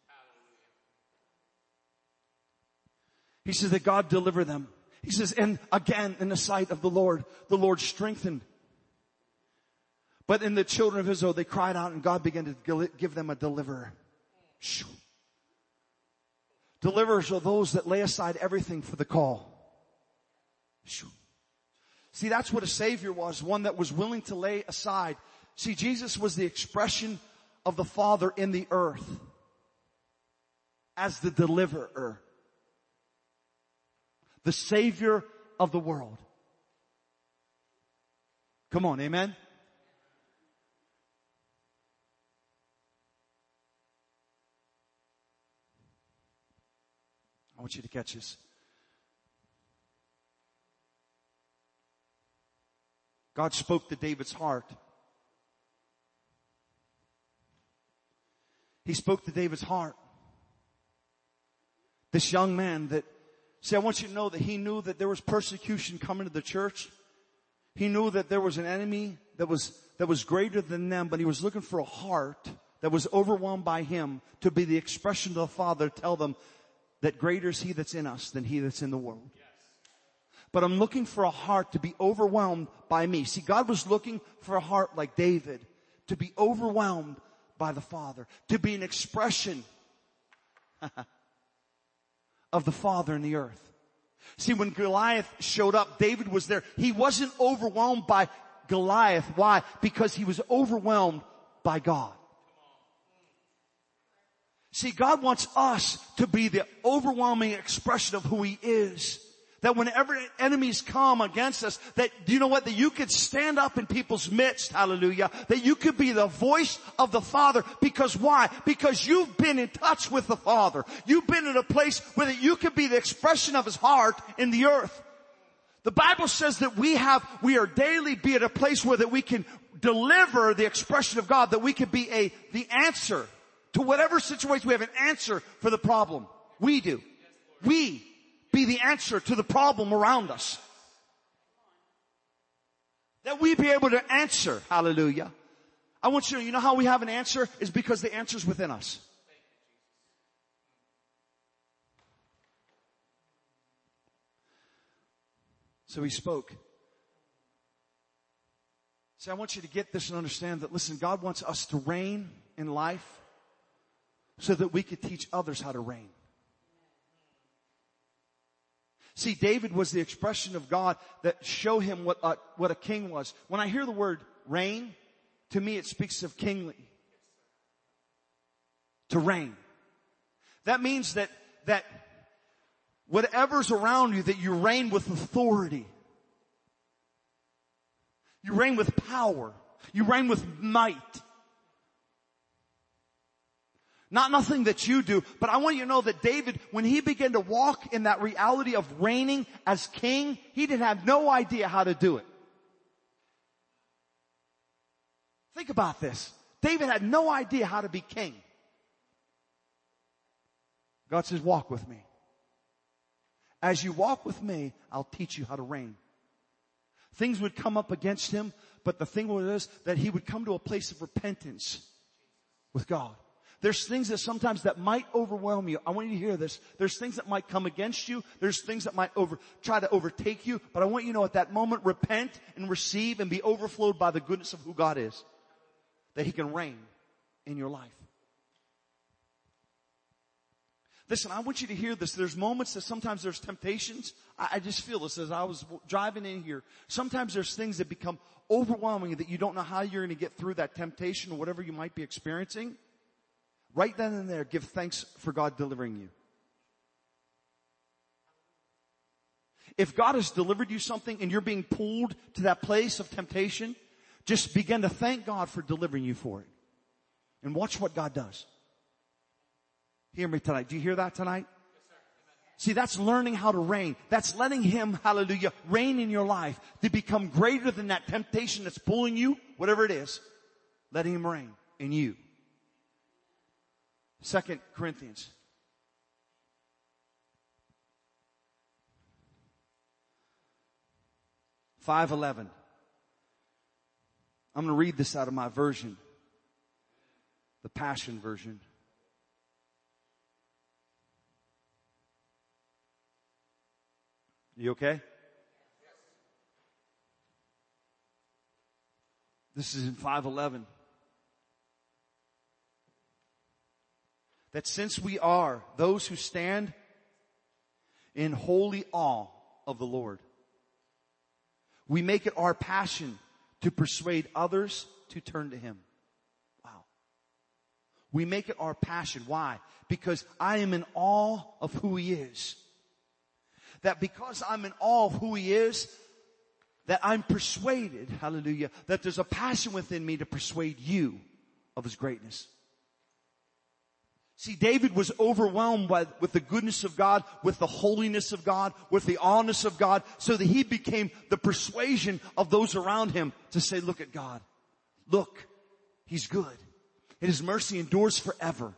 He says that God delivered them. He says, and again, in the sight of the Lord strengthened. But in the children of Israel, they cried out and God began to give them a deliverer. Deliverers are those that lay aside everything for the call. See, that's what a Savior was, one that was willing to lay aside. See, Jesus was the expression of the Father in the earth as the deliverer. The Savior of the world. Come on, amen? I want you to catch this. God spoke to David's heart. He spoke to David's heart. This young man that, see, I want you to know that he knew that there was persecution coming to the church. He knew that there was an enemy that was greater than them, but he was looking for a heart that was overwhelmed by him to be the expression of the Father, to tell them that greater is he that's in us than he that's in the world. But I'm looking for a heart to be overwhelmed by me. See, God was looking for a heart like David, to be overwhelmed by the Father, to be an expression of the Father in the earth. See, when Goliath showed up, David was there. He wasn't overwhelmed by Goliath. Why? Because he was overwhelmed by God. See, God wants us to be the overwhelming expression of who He is. That whenever enemies come against us, that, you know what, that you could stand up in people's midst, hallelujah, that you could be the voice of the Father. Because why? Because you've been in touch with the Father. You've been in a place where you could be the expression of His heart in the earth. The Bible says that we are daily be at a place where that we can deliver the expression of God, that we could be the answer to whatever situation. We have an answer for the problem. We do. We be the answer to the problem around us. That we be able to answer. Hallelujah. I want you to know, you know how we have an answer? Is because the answer's within us. So He spoke. See, I want you to get this and understand that, listen, God wants us to reign in life so that we could teach others how to reign. See, David was the expression of God that showed him what a king was. When I hear the word reign, to me it speaks of kingly. To reign. That means that whatever's around you, that you reign with authority. You reign with power. You reign with might. Not nothing that you do, but I want you to know that David, when he began to walk in that reality of reigning as king, he didn't have no idea how to do it. Think about this. David had no idea how to be king. God says, walk with me. As you walk with me, I'll teach you how to reign. Things would come up against him, but the thing was that he would come to a place of repentance with God. There's things that sometimes that might overwhelm you. I want you to hear this. There's things that might come against you. There's things that might try to overtake you. But I want you to know at that moment, repent and receive and be overflowed by the goodness of who God is. That He can reign in your life. Listen, I want you to hear this. There's moments that sometimes there's temptations. I just feel this as I was driving in here. Sometimes there's things that become overwhelming that you don't know how you're going to get through that temptation or whatever you might be experiencing. Right then and there, give thanks for God delivering you. If God has delivered you something and you're being pulled to that place of temptation, just begin to thank God for delivering you for it. And watch what God does. Hear me tonight. Do you hear that tonight? See, that's learning how to reign. That's letting Him, hallelujah, reign in your life to become greater than that temptation that's pulling you, whatever it is, letting Him reign in you. 2 Corinthians. (5:11). I'm going to read this out of my version, the Passion Version. You okay? This is in 5:11. That since we are those who stand in holy awe of the Lord, we make it our passion to persuade others to turn to Him. Wow. We make it our passion. Why? Because I am in awe of who He is. That because I'm in awe of who He is, that I'm persuaded, hallelujah, that there's a passion within me to persuade you of His greatness. See, David was overwhelmed with the goodness of God, with the holiness of God, with the awness of God, so that he became the persuasion of those around him to say, look at God. Look, He's good. And His mercy endures forever.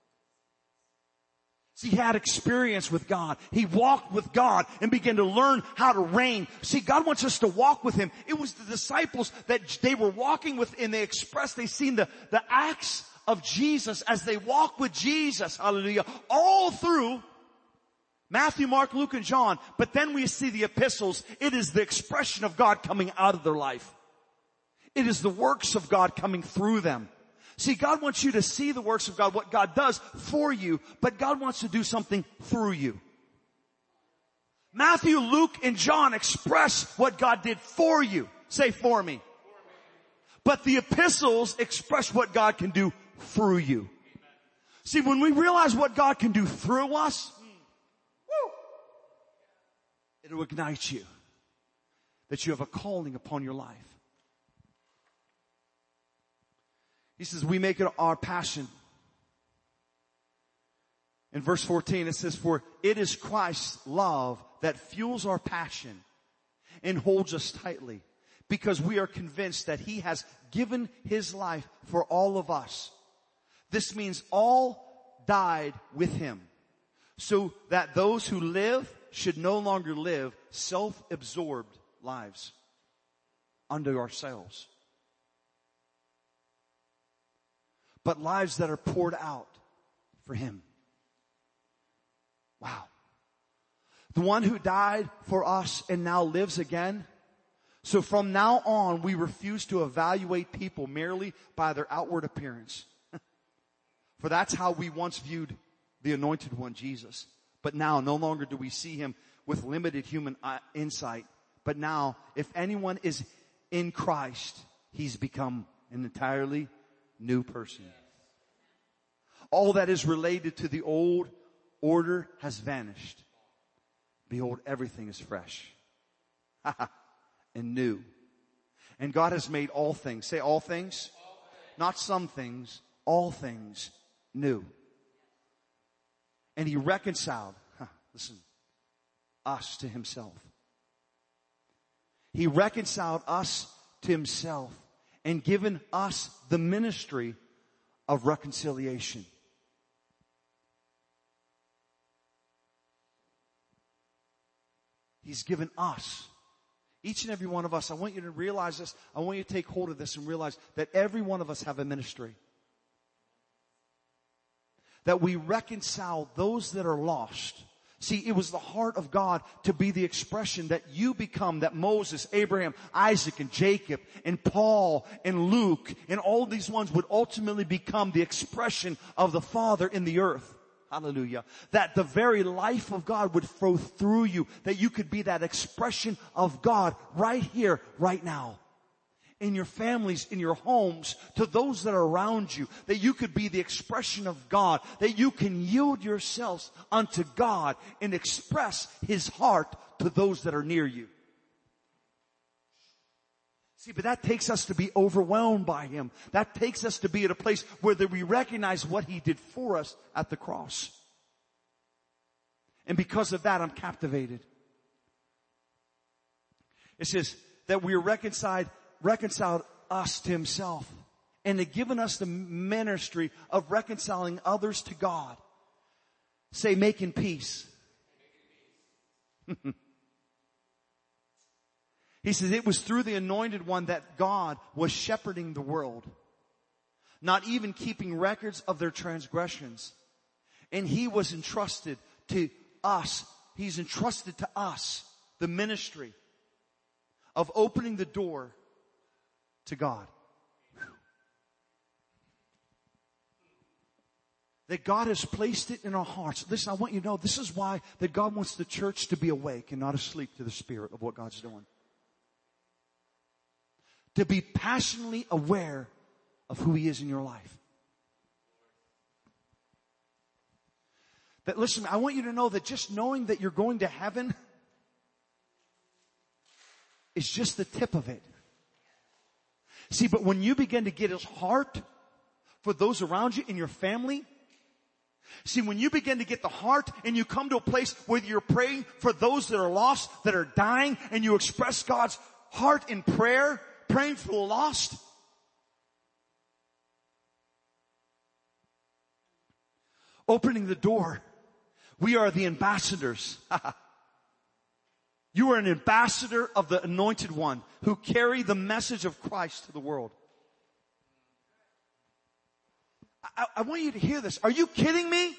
See, he had experience with God. He walked with God and began to learn how to reign. See, God wants us to walk with Him. It was the disciples that they were walking with, and they seen the acts of Jesus as they walk with Jesus, hallelujah, all through Matthew, Mark, Luke, and John. But then we see the epistles. It is the expression of God coming out of their life. It is the works of God coming through them. See, God wants you to see the works of God, what God does for you, but God wants to do something through you. Matthew, Luke, and John express what God did for you. Say, for me. But the epistles express what God can do through you. See, when we realize what God can do through us, it'll ignite you that you have a calling upon your life. He says, we make it our passion. In verse 14 it says, for it is Christ's love that fuels our passion and holds us tightly, because we are convinced that He has given His life for all of us. This means all died with Him, so that those who live should no longer live self-absorbed lives unto ourselves, but lives that are poured out for Him. Wow. The one who died for us and now lives again. So from now on, we refuse to evaluate people merely by their outward appearance. For that's how we once viewed the Anointed One, Jesus. But now no longer do we see Him with limited human insight. But now, if anyone is in Christ, he's become an entirely new person. All that is related to the old order has vanished. Behold, everything is fresh and new. And God has made all things, say all things, not some things, all things new. And He reconciled, us to Himself. He reconciled us to Himself and given us the ministry of reconciliation. He's given us, each and every one of us. I want you to realize this. I want you to take hold of this and realize that every one of us have a ministry. That we reconcile those that are lost. See, it was the heart of God to be the expression that you become, that Moses, Abraham, Isaac, and Jacob, and Paul, and Luke, and all these ones would ultimately become the expression of the Father in the earth. Hallelujah. That the very life of God would flow through you, that you could be that expression of God right here, right now. In your families, in your homes, to those that are around you, that you could be the expression of God, that you can yield yourselves unto God and express His heart to those that are near you. See, but that takes us to be overwhelmed by Him. That takes us to be at a place where we recognize what He did for us at the cross. And because of that, I'm captivated. It says that we are reconciled us to Himself, and have given us the ministry of reconciling others to God. Say, making peace. He says it was through the Anointed One that God was shepherding the world, not even keeping records of their transgressions. And He was entrusted to us. He's entrusted to us the ministry of opening the door to God. That God has placed it in our hearts. Listen, I want you to know this is why that God wants the church to be awake and not asleep to the Spirit of what God's doing. To be passionately aware of who He is in your life. That listen, I want you to know that just knowing that you're going to heaven is just the tip of it. See, but when you begin to get His heart for those around you in your family, see, when you begin to get the heart and you come to a place where you're praying for those that are lost, that are dying, and you express God's heart in prayer, praying for the lost. Opening the door. We are the ambassadors. You are an ambassador of the Anointed One who carry the message of Christ to the world. I want you to hear this. Are you kidding me?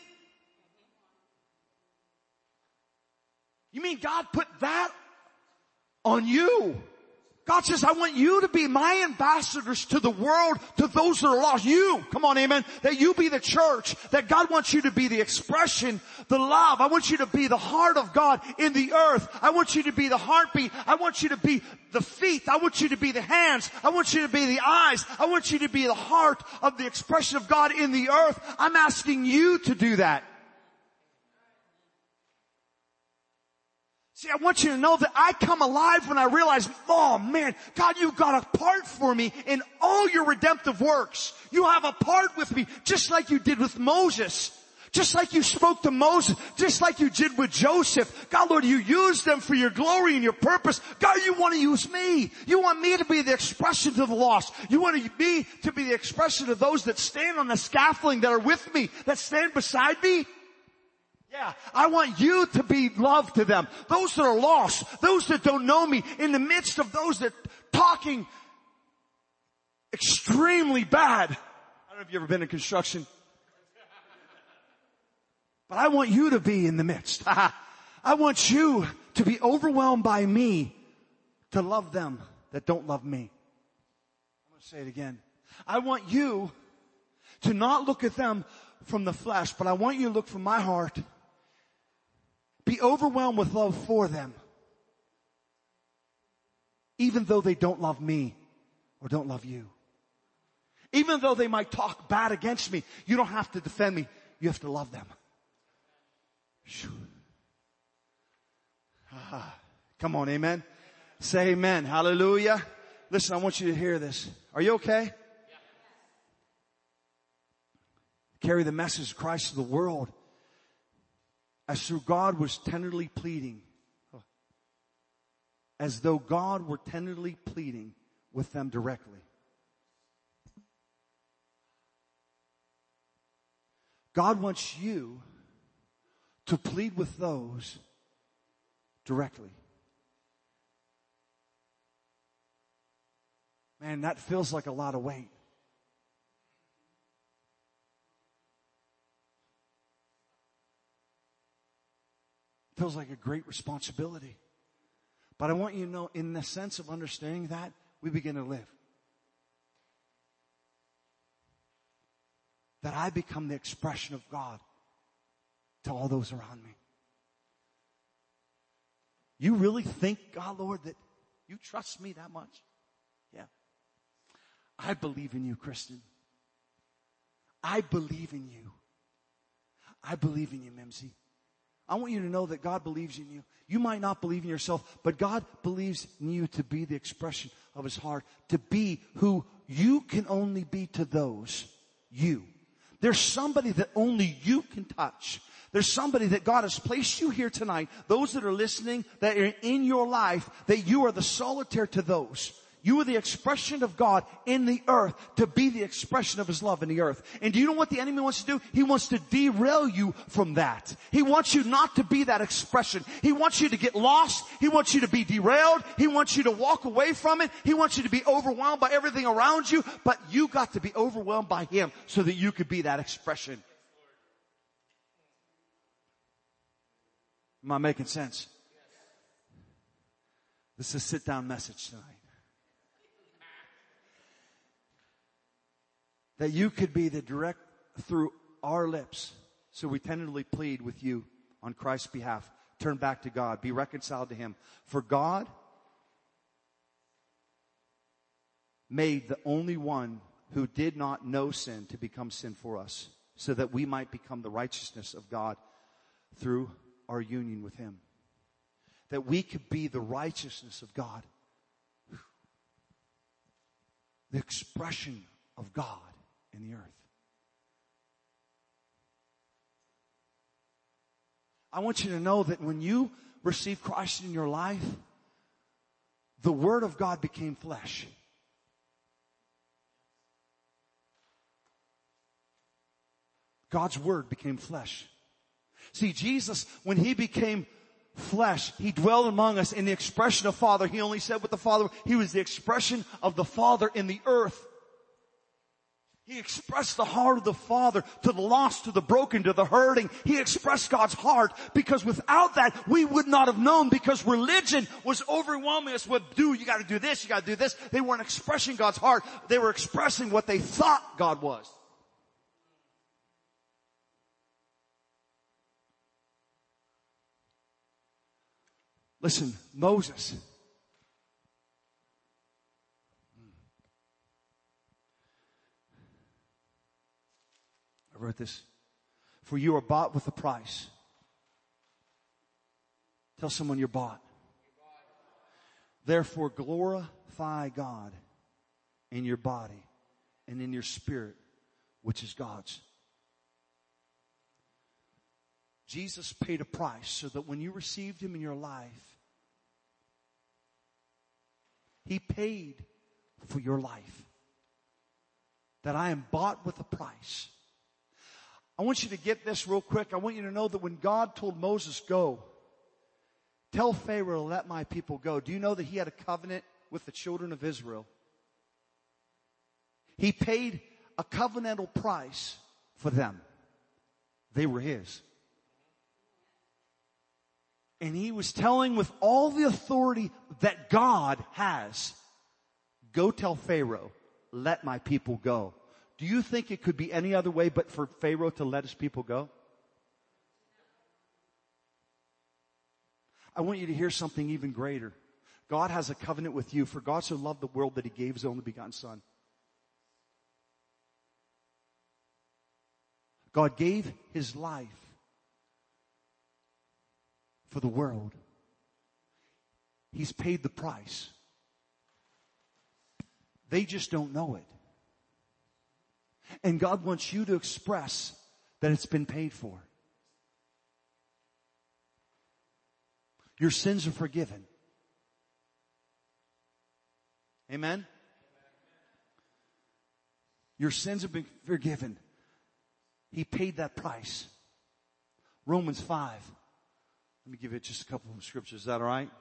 You mean God put that on you? God says, I want you to be my ambassadors to the world, to those that are lost. You, come on, amen. That you be the church. That God wants you to be the expression, the love. I want you to be the heart of God in the earth. I want you to be the heartbeat. I want you to be the feet. I want you to be the hands. I want you to be the eyes. I want you to be the heart of the expression of God in the earth. I'm asking you to do that. See, I want you to know that I come alive when I realize, oh man, God, you've got a part for me in all your redemptive works. You have a part with me, just like you did with Moses. Just like you spoke to Moses, just like you did with Joseph. God, Lord, you used them for your glory and your purpose. God, you want to use me. You want me to be the expression to the lost. You want me to be the expression of those that stand on the scaffolding, that are with me, that stand beside me. Yeah, I want you to be love to them. Those that are lost, those that don't know me, in the midst of those that talking extremely bad. I don't know if you've ever been in construction. But I want you to be in the midst. I want you to be overwhelmed by me to love them that don't love me. I'm going to say it again. I want you to not look at them from the flesh, but I want you to look from my heart. Be overwhelmed with love for them. Even though they don't love me or don't love you. Even though they might talk bad against me, you don't have to defend me. You have to love them. Come on, amen. Say amen. Hallelujah. Listen, I want you to hear this. Are you okay? Carry the message of Christ to the world. As though God was tenderly pleading. As though God were tenderly pleading with them directly. God wants you to plead with those directly. Man, that feels like a lot of weight. Feels like a great responsibility. But I want you to know, in the sense of understanding that, we begin to live. That I become the expression of God to all those around me. You really think, God, Lord, that you trust me that much? Yeah. I believe in you, Kristen. I believe in you. I believe in you, Mimsy. I want you to know that God believes in you. You might not believe in yourself, but God believes in you to be the expression of His heart, to be who you can only be to those, you. There's somebody that only you can touch. There's somebody that God has placed you here tonight, those that are listening, that are in your life, that you are the solitaire to those. You are the expression of God in the earth to be the expression of His love in the earth. And do you know what the enemy wants to do? He wants to derail you from that. He wants you not to be that expression. He wants you to get lost. He wants you to be derailed. He wants you to walk away from it. He wants you to be overwhelmed by everything around you. But you got to be overwhelmed by Him so that you could be that expression. Am I making sense? This is a sit-down message tonight. That you could be the direct through our lips. So we tentatively plead with you on Christ's behalf. Turn back to God. Be reconciled to Him. For God made the only one who did not know sin to become sin for us, so that we might become the righteousness of God through our union with Him. That we could be the righteousness of God. The expression of God in the earth. I want you to know that when you receive Christ in your life, the Word of God became flesh. God's Word became flesh. See, Jesus, when He became flesh, He dwelled among us in the expression of Father. He only said with the Father, He was the expression of the Father in the earth. He expressed the heart of the Father to the lost, to the broken, to the hurting. He expressed God's heart, because without that, we would not have known, because religion was overwhelming us with, you gotta do this, you gotta do this. They weren't expressing God's heart. They were expressing what they thought God was. Listen, Moses. I wrote this. For you are bought with a price. Tell someone you're bought. Therefore glorify God in your body and in your spirit, which is God's. Jesus paid a price so that when you received Him in your life, He paid for your life. That I am bought with a price. I want you to get this real quick. I want you to know that when God told Moses, go, tell Pharaoh, let my people go. Do you know that he had a covenant with the children of Israel? He paid a covenantal price for them. They were His. And He was telling with all the authority that God has, go tell Pharaoh, let my people go. Do you think it could be any other way but for Pharaoh to let his people go? I want you to hear something even greater. God has a covenant with you. For God so loved the world that He gave His only begotten Son. God gave His life for the world. He's paid the price. They just don't know it. And God wants you to express that it's been paid for. Your sins are forgiven. Amen? Your sins have been forgiven. He paid that price. Romans 5. Let me give you just a couple of scriptures. Is that all right?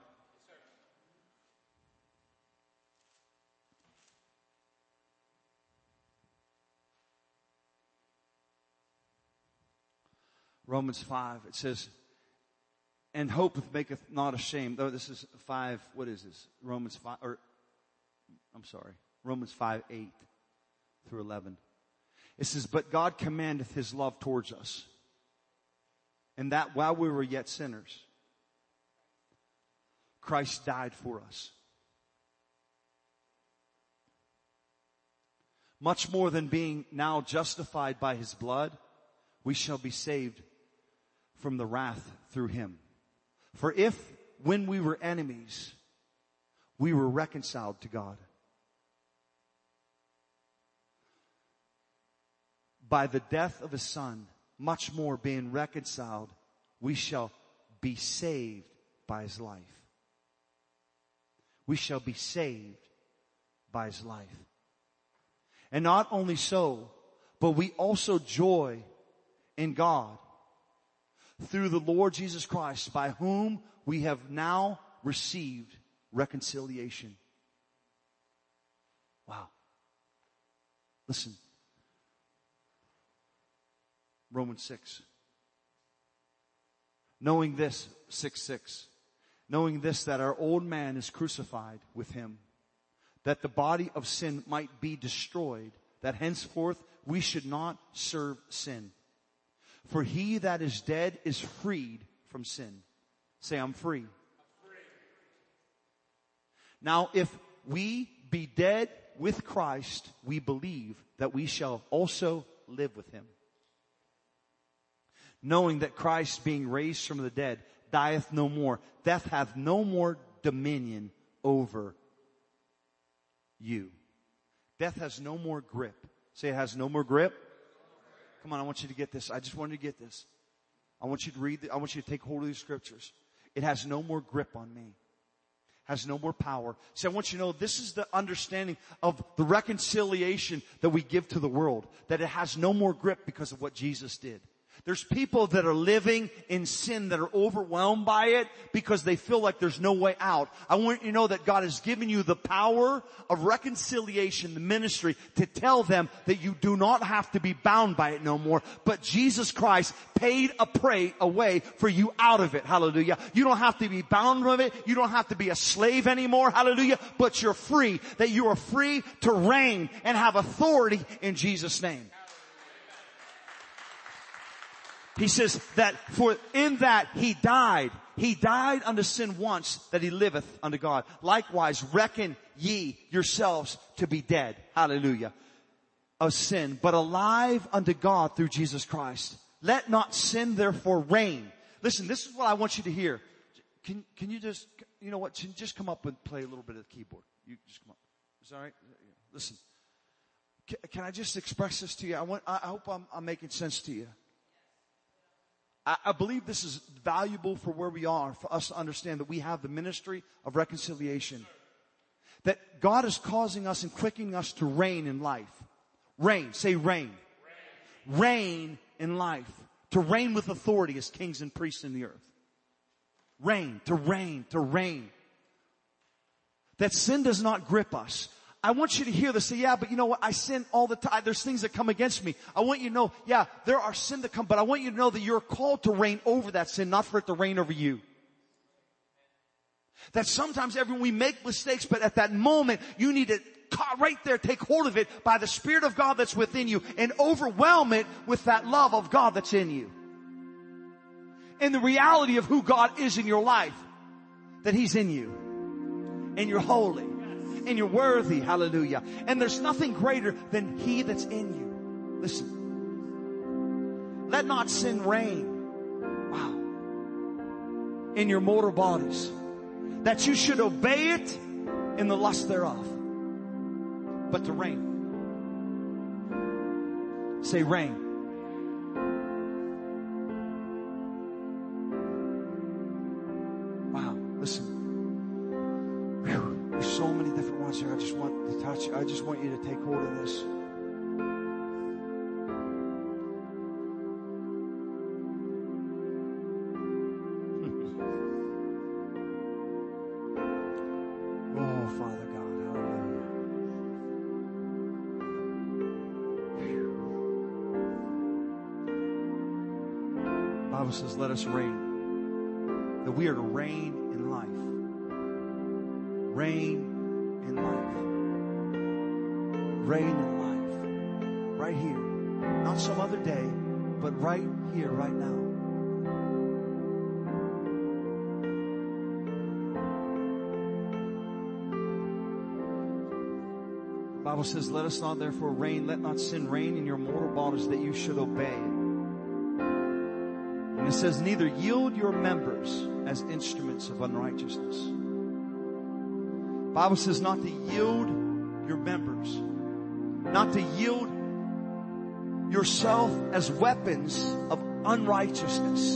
Romans 5, it says, and hope maketh not ashamed. Though this is 5, what is this? Romans 5, 8 through 11. It says, but God commandeth His love towards us, and that while we were yet sinners, Christ died for us. Much more than being now justified by His blood, we shall be saved from the wrath through him. For if, when we were enemies, we were reconciled to God by the death of his Son, much more being reconciled, we shall be saved by his life. We shall be saved by his life. And not only so, but we also joy in God through the Lord Jesus Christ, by whom we have now received reconciliation. Wow. Listen. Romans 6. Knowing this, 6:6. Knowing this, that our old man is crucified with him, that the body of sin might be destroyed, that henceforth we should not serve sin. For he that is dead is freed from sin. Say, I'm free. Now, if we be dead with Christ, we believe that we shall also live with him. Knowing that Christ, being raised from the dead, dieth no more. Death hath no more dominion over you. Death has no more grip. Say, it has no more grip. Come on, I want you to get this. I just want you to get this. I want you to read. I want you to take hold of these scriptures. It has no more grip on me. Has no more power. So I want you to know this is the understanding of the reconciliation that we give to the world. That it has no more grip because of what Jesus did. There's people that are living in sin that are overwhelmed by it because they feel like there's no way out. I want you to know that God has given you the power of reconciliation, the ministry, to tell them that you do not have to be bound by it no more. But Jesus Christ paid a way for you out of it. Hallelujah. You don't have to be bound with it. You don't have to be a slave anymore. Hallelujah. But you're free. That you are free to reign and have authority in Jesus' name. He says that for in that he died unto sin once, that he liveth unto God. Likewise reckon ye yourselves to be dead. Hallelujah. Of sin, but alive unto God through Jesus Christ. Let not sin therefore reign. Listen, this is what I want you to hear. Can you just, you know what, just come up and play a little bit of the keyboard. You just come up. Is that all right? Listen. Can I just express this to you? I hope I'm making sense to you. I believe this is valuable for where we are, for us to understand that we have the ministry of reconciliation. That God is causing us and quickening us to reign in life. Reign. Say reign. Reign in life. To reign with authority as kings and priests in the earth. Reign. To reign. To reign. That sin does not grip us. I want you to hear this. Say, yeah, but you know what? I sin all the time. There's things that come against me. I want you to know, yeah, there are sin that come, but I want you to know that you're called to reign over that sin, not for it to reign over you. That sometimes we make mistakes, but at that moment, you need to right there take hold of it by the Spirit of God that's within you and overwhelm it with that love of God that's in you. And the reality of who God is in your life. That He's in you. And you're holy. And you're worthy. Hallelujah. And there's nothing greater than He that's in you. Listen. Let not sin reign. Wow. In your mortal bodies. That you should obey it in the lust thereof. But to reign. Say reign. Wow. Listen. There's so many different ones here. I just want to touch you. I just want you to take hold of this. Oh, Father God. Hallelujah. The Bible says, let us reign. That we are to reign in life. Reign in life. Reign in life. Right here. Not some other day, but right here, right now. The Bible says, let us not therefore reign, let not sin reign in your mortal bodies, that you should obey it. And It says, neither yield your members as instruments of unrighteousness. The Bible says not to yield your members, not to yield yourself as weapons of unrighteousness,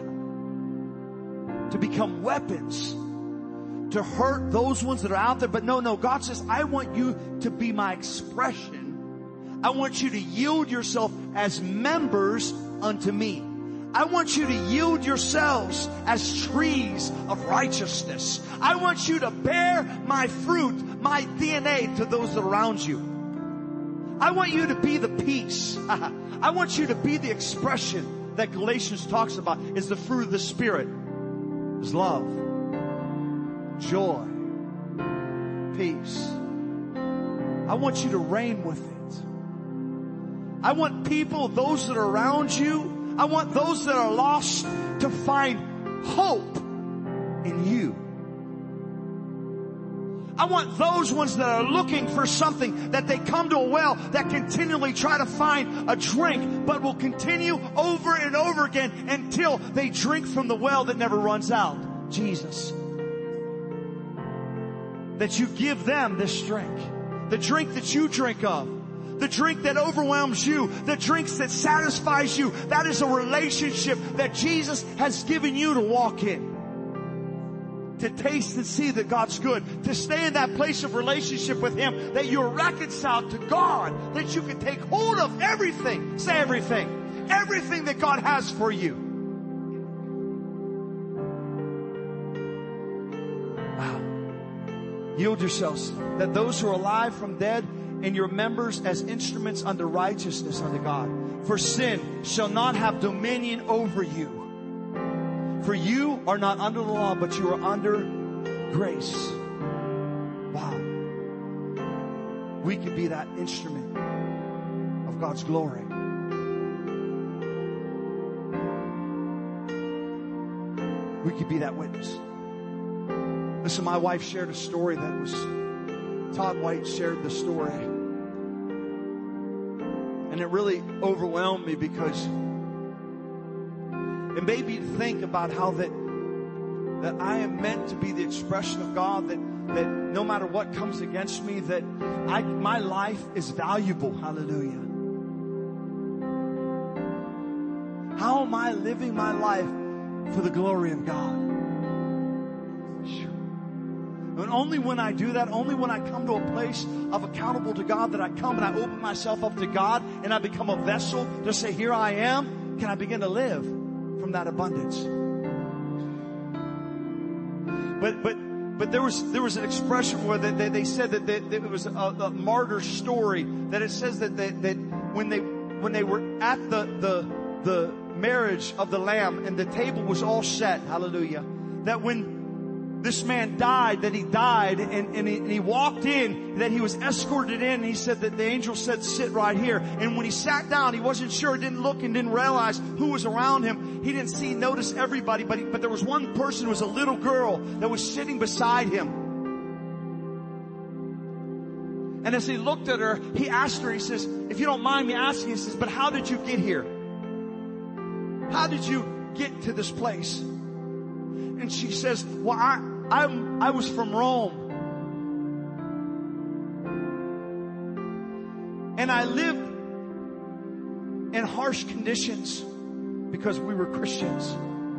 to become weapons to hurt those ones that are out there. But no, God says, I want you to be my expression. I want you to yield yourself as members unto me. I want you to yield yourselves as trees of righteousness. I want you to bear my fruit, my DNA to those that are around you. I want you to be the peace. I want you to be the expression that Galatians talks about is the fruit of the Spirit. Is love, joy, peace. I want you to reign with it. I want people, those that are around you, I want those that are lost to find hope in you. I want those ones that are looking for something, that they come to a well, that continually try to find a drink, but will continue over and over again until they drink from the well that never runs out. Jesus. That you give them this drink. The drink that you drink of. The drink that overwhelms you. The drink that satisfies you. That is a relationship that Jesus has given you to walk in. To taste and see that God's good. To stay in that place of relationship with Him. That you're reconciled to God. That you can take hold of everything. Say everything. Everything that God has for you. Wow. Yield yourselves. That those who are alive from dead and your members as instruments unto righteousness unto God. For sin shall not have dominion over you. For you are not under the law, but you are under grace. Wow. We could be that instrument of God's glory. We could be that witness. Listen, my wife shared a story that was, Todd White shared the story. And it really overwhelmed me because it made me think about how that I am meant to be the expression of God, that no matter what comes against me, that my life is valuable. Hallelujah. How am I living my life for the glory of God? And only when I do that, only when I come to a place of accountable to God, that I come and I open myself up to God and I become a vessel to say, here I am, can I begin to live from that abundance. But there was an expression where they said that it was a martyr story, that it says that when they were at the marriage of the Lamb and the table was all set, hallelujah, that when this man died, that he died and he walked in, that he was escorted in, and he said that the angel said, sit right here. And when he sat down, he wasn't sure, didn't look and didn't realize who was around him. He didn't notice everybody, but there was one person who was a little girl that was sitting beside him. And as he looked at her, he asked her, he says, if you don't mind me asking, he says, but how did you get here? How did you get to this place? And she says, well, I was from Rome. And I lived in harsh conditions because we were Christians.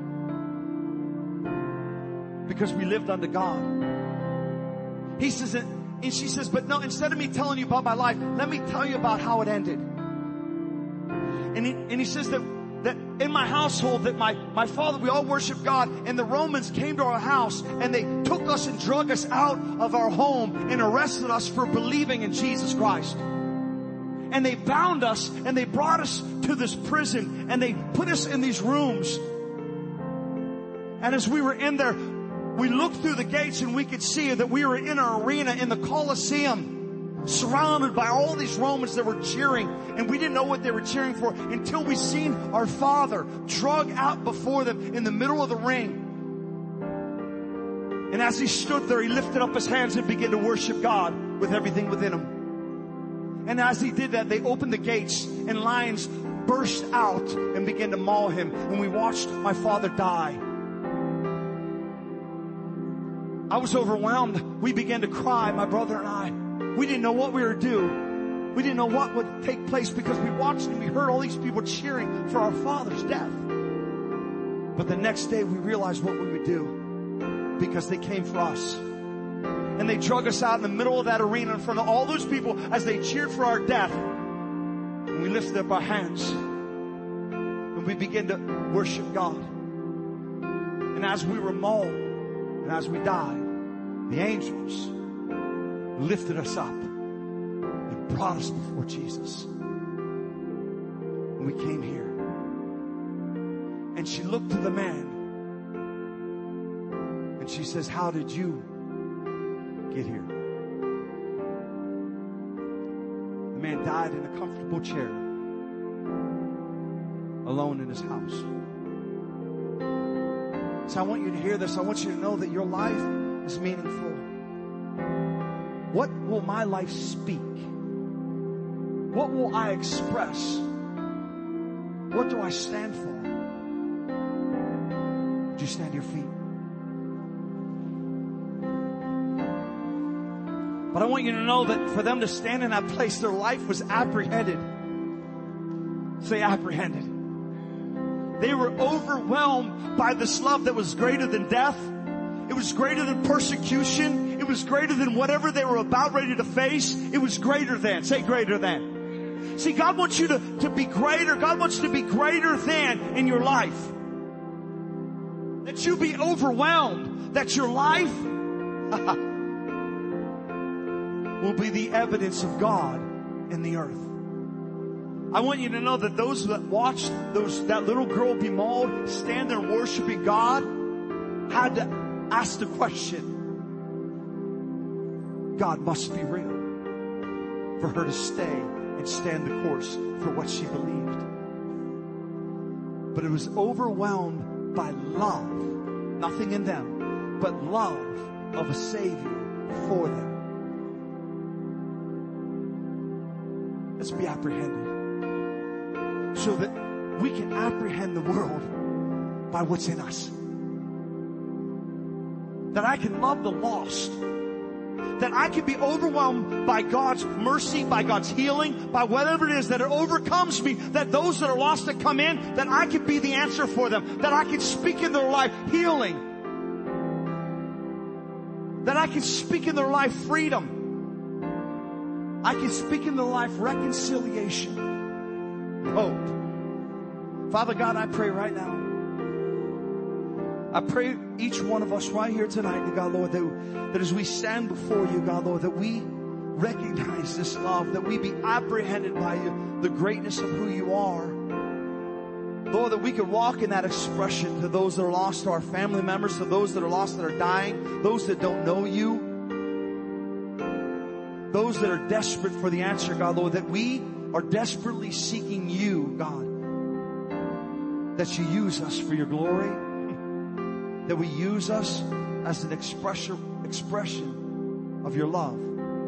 Because we lived unto God. He says, and she says, but no, instead of me telling you about my life, let me tell you about how it ended. And he says that in my household, that my father, we all worship God, and the Romans came to our house and they took us and drug us out of our home and arrested us for believing in Jesus Christ. And they bound us and they brought us to this prison and they put us in these rooms. And as we were in there, we looked through the gates and we could see that we were in an arena in the Colosseum, surrounded by all these Romans that were cheering, and we didn't know what they were cheering for until we seen our Father drug out before them in the middle of the ring. And as he stood there, he lifted up his hands and began to worship God with everything within him. And as he did that, they opened the gates and lions burst out and began to maul him. And we watched my father die. I was overwhelmed. We began to cry, my brother and I. We didn't know what we were to do. We didn't know what would take place because we watched and we heard all these people cheering for our father's death. But the next day we realized what we would do because they came for us. And they drug us out in the middle of that arena in front of all those people as they cheered for our death. And we lifted up our hands and we began to worship God. And as we were mauled and as we died, the angels lifted us up and brought us before Jesus. And we came here. And she looked to the man and she says, how did you get here? The man died in a comfortable chair, alone in his house. So I want you to hear this. I want you to know that your life is meaningful. What will my life speak? What will I express? What do I stand for? Would you stand to your feet? But I want you to know that for them to stand in that place, their life was apprehended. Say apprehended. They were overwhelmed by this love that was greater than death. It was greater than persecution. It was greater than whatever they were about ready to face. It was greater than. Say greater than. See, God wants you to be greater. God wants you to be greater than in your life. That you be overwhelmed. That your life will be the evidence of God in the earth. I want you to know that those that watched that little girl be mauled, stand there worshiping God, had to ask the question, God must be real for her to stay and stand the course for what she believed. But it was overwhelmed by love, nothing in them, but love of a Savior for them. Let's be apprehended so that we can apprehend the world by what's in us. That I can love the lost. That I can be overwhelmed by God's mercy, by God's healing, by whatever it is that it overcomes me. That those that are lost that come in, that I can be the answer for them. That I can speak in their life healing. That I can speak in their life freedom. I can speak in their life reconciliation. Hope. Father God, I pray right now. I pray each one of us right here tonight, God, Lord, that as we stand before you, God, Lord, that we recognize this love, that we be apprehended by you, the greatness of who you are. Lord, that we could walk in that expression to those that are lost, to our family members, to those that are lost, that are dying, those that don't know you, those that are desperate for the answer, God, Lord, that we are desperately seeking you, God, that you use us for your glory, that we use us as an expression of your love,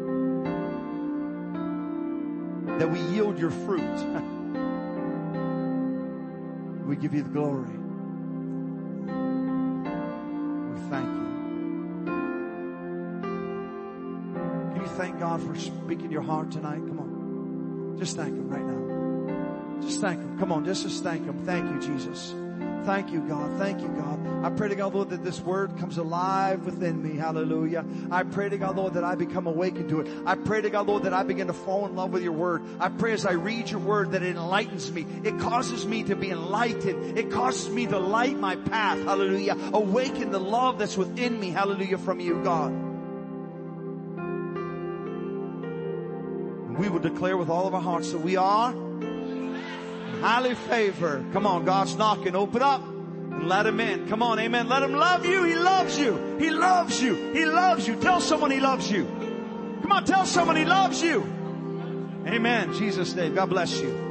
that we yield your fruit. We give you the glory. We thank you. Can you thank God for speaking your heart tonight? Come on. Just thank him right now. Just thank him. Come on, just thank him. Thank you, Jesus. Thank you, God. Thank you, God. I pray to God, Lord, that this word comes alive within me. Hallelujah. I pray to God, Lord, that I become awakened to it. I pray to God, Lord, that I begin to fall in love with your word. I pray as I read your word that it enlightens me. It causes me to be enlightened. It causes me to light my path. Hallelujah. Awaken the love that's within me. Hallelujah. From you, God. And we will declare with all of our hearts that we are highly favored. Come on, God's knocking. Open up and let him in. Come on, amen. Let him love you. He loves you. He loves you. He loves you. Tell someone he loves you. Come on, tell someone he loves you. Amen. In Jesus' name. God bless you.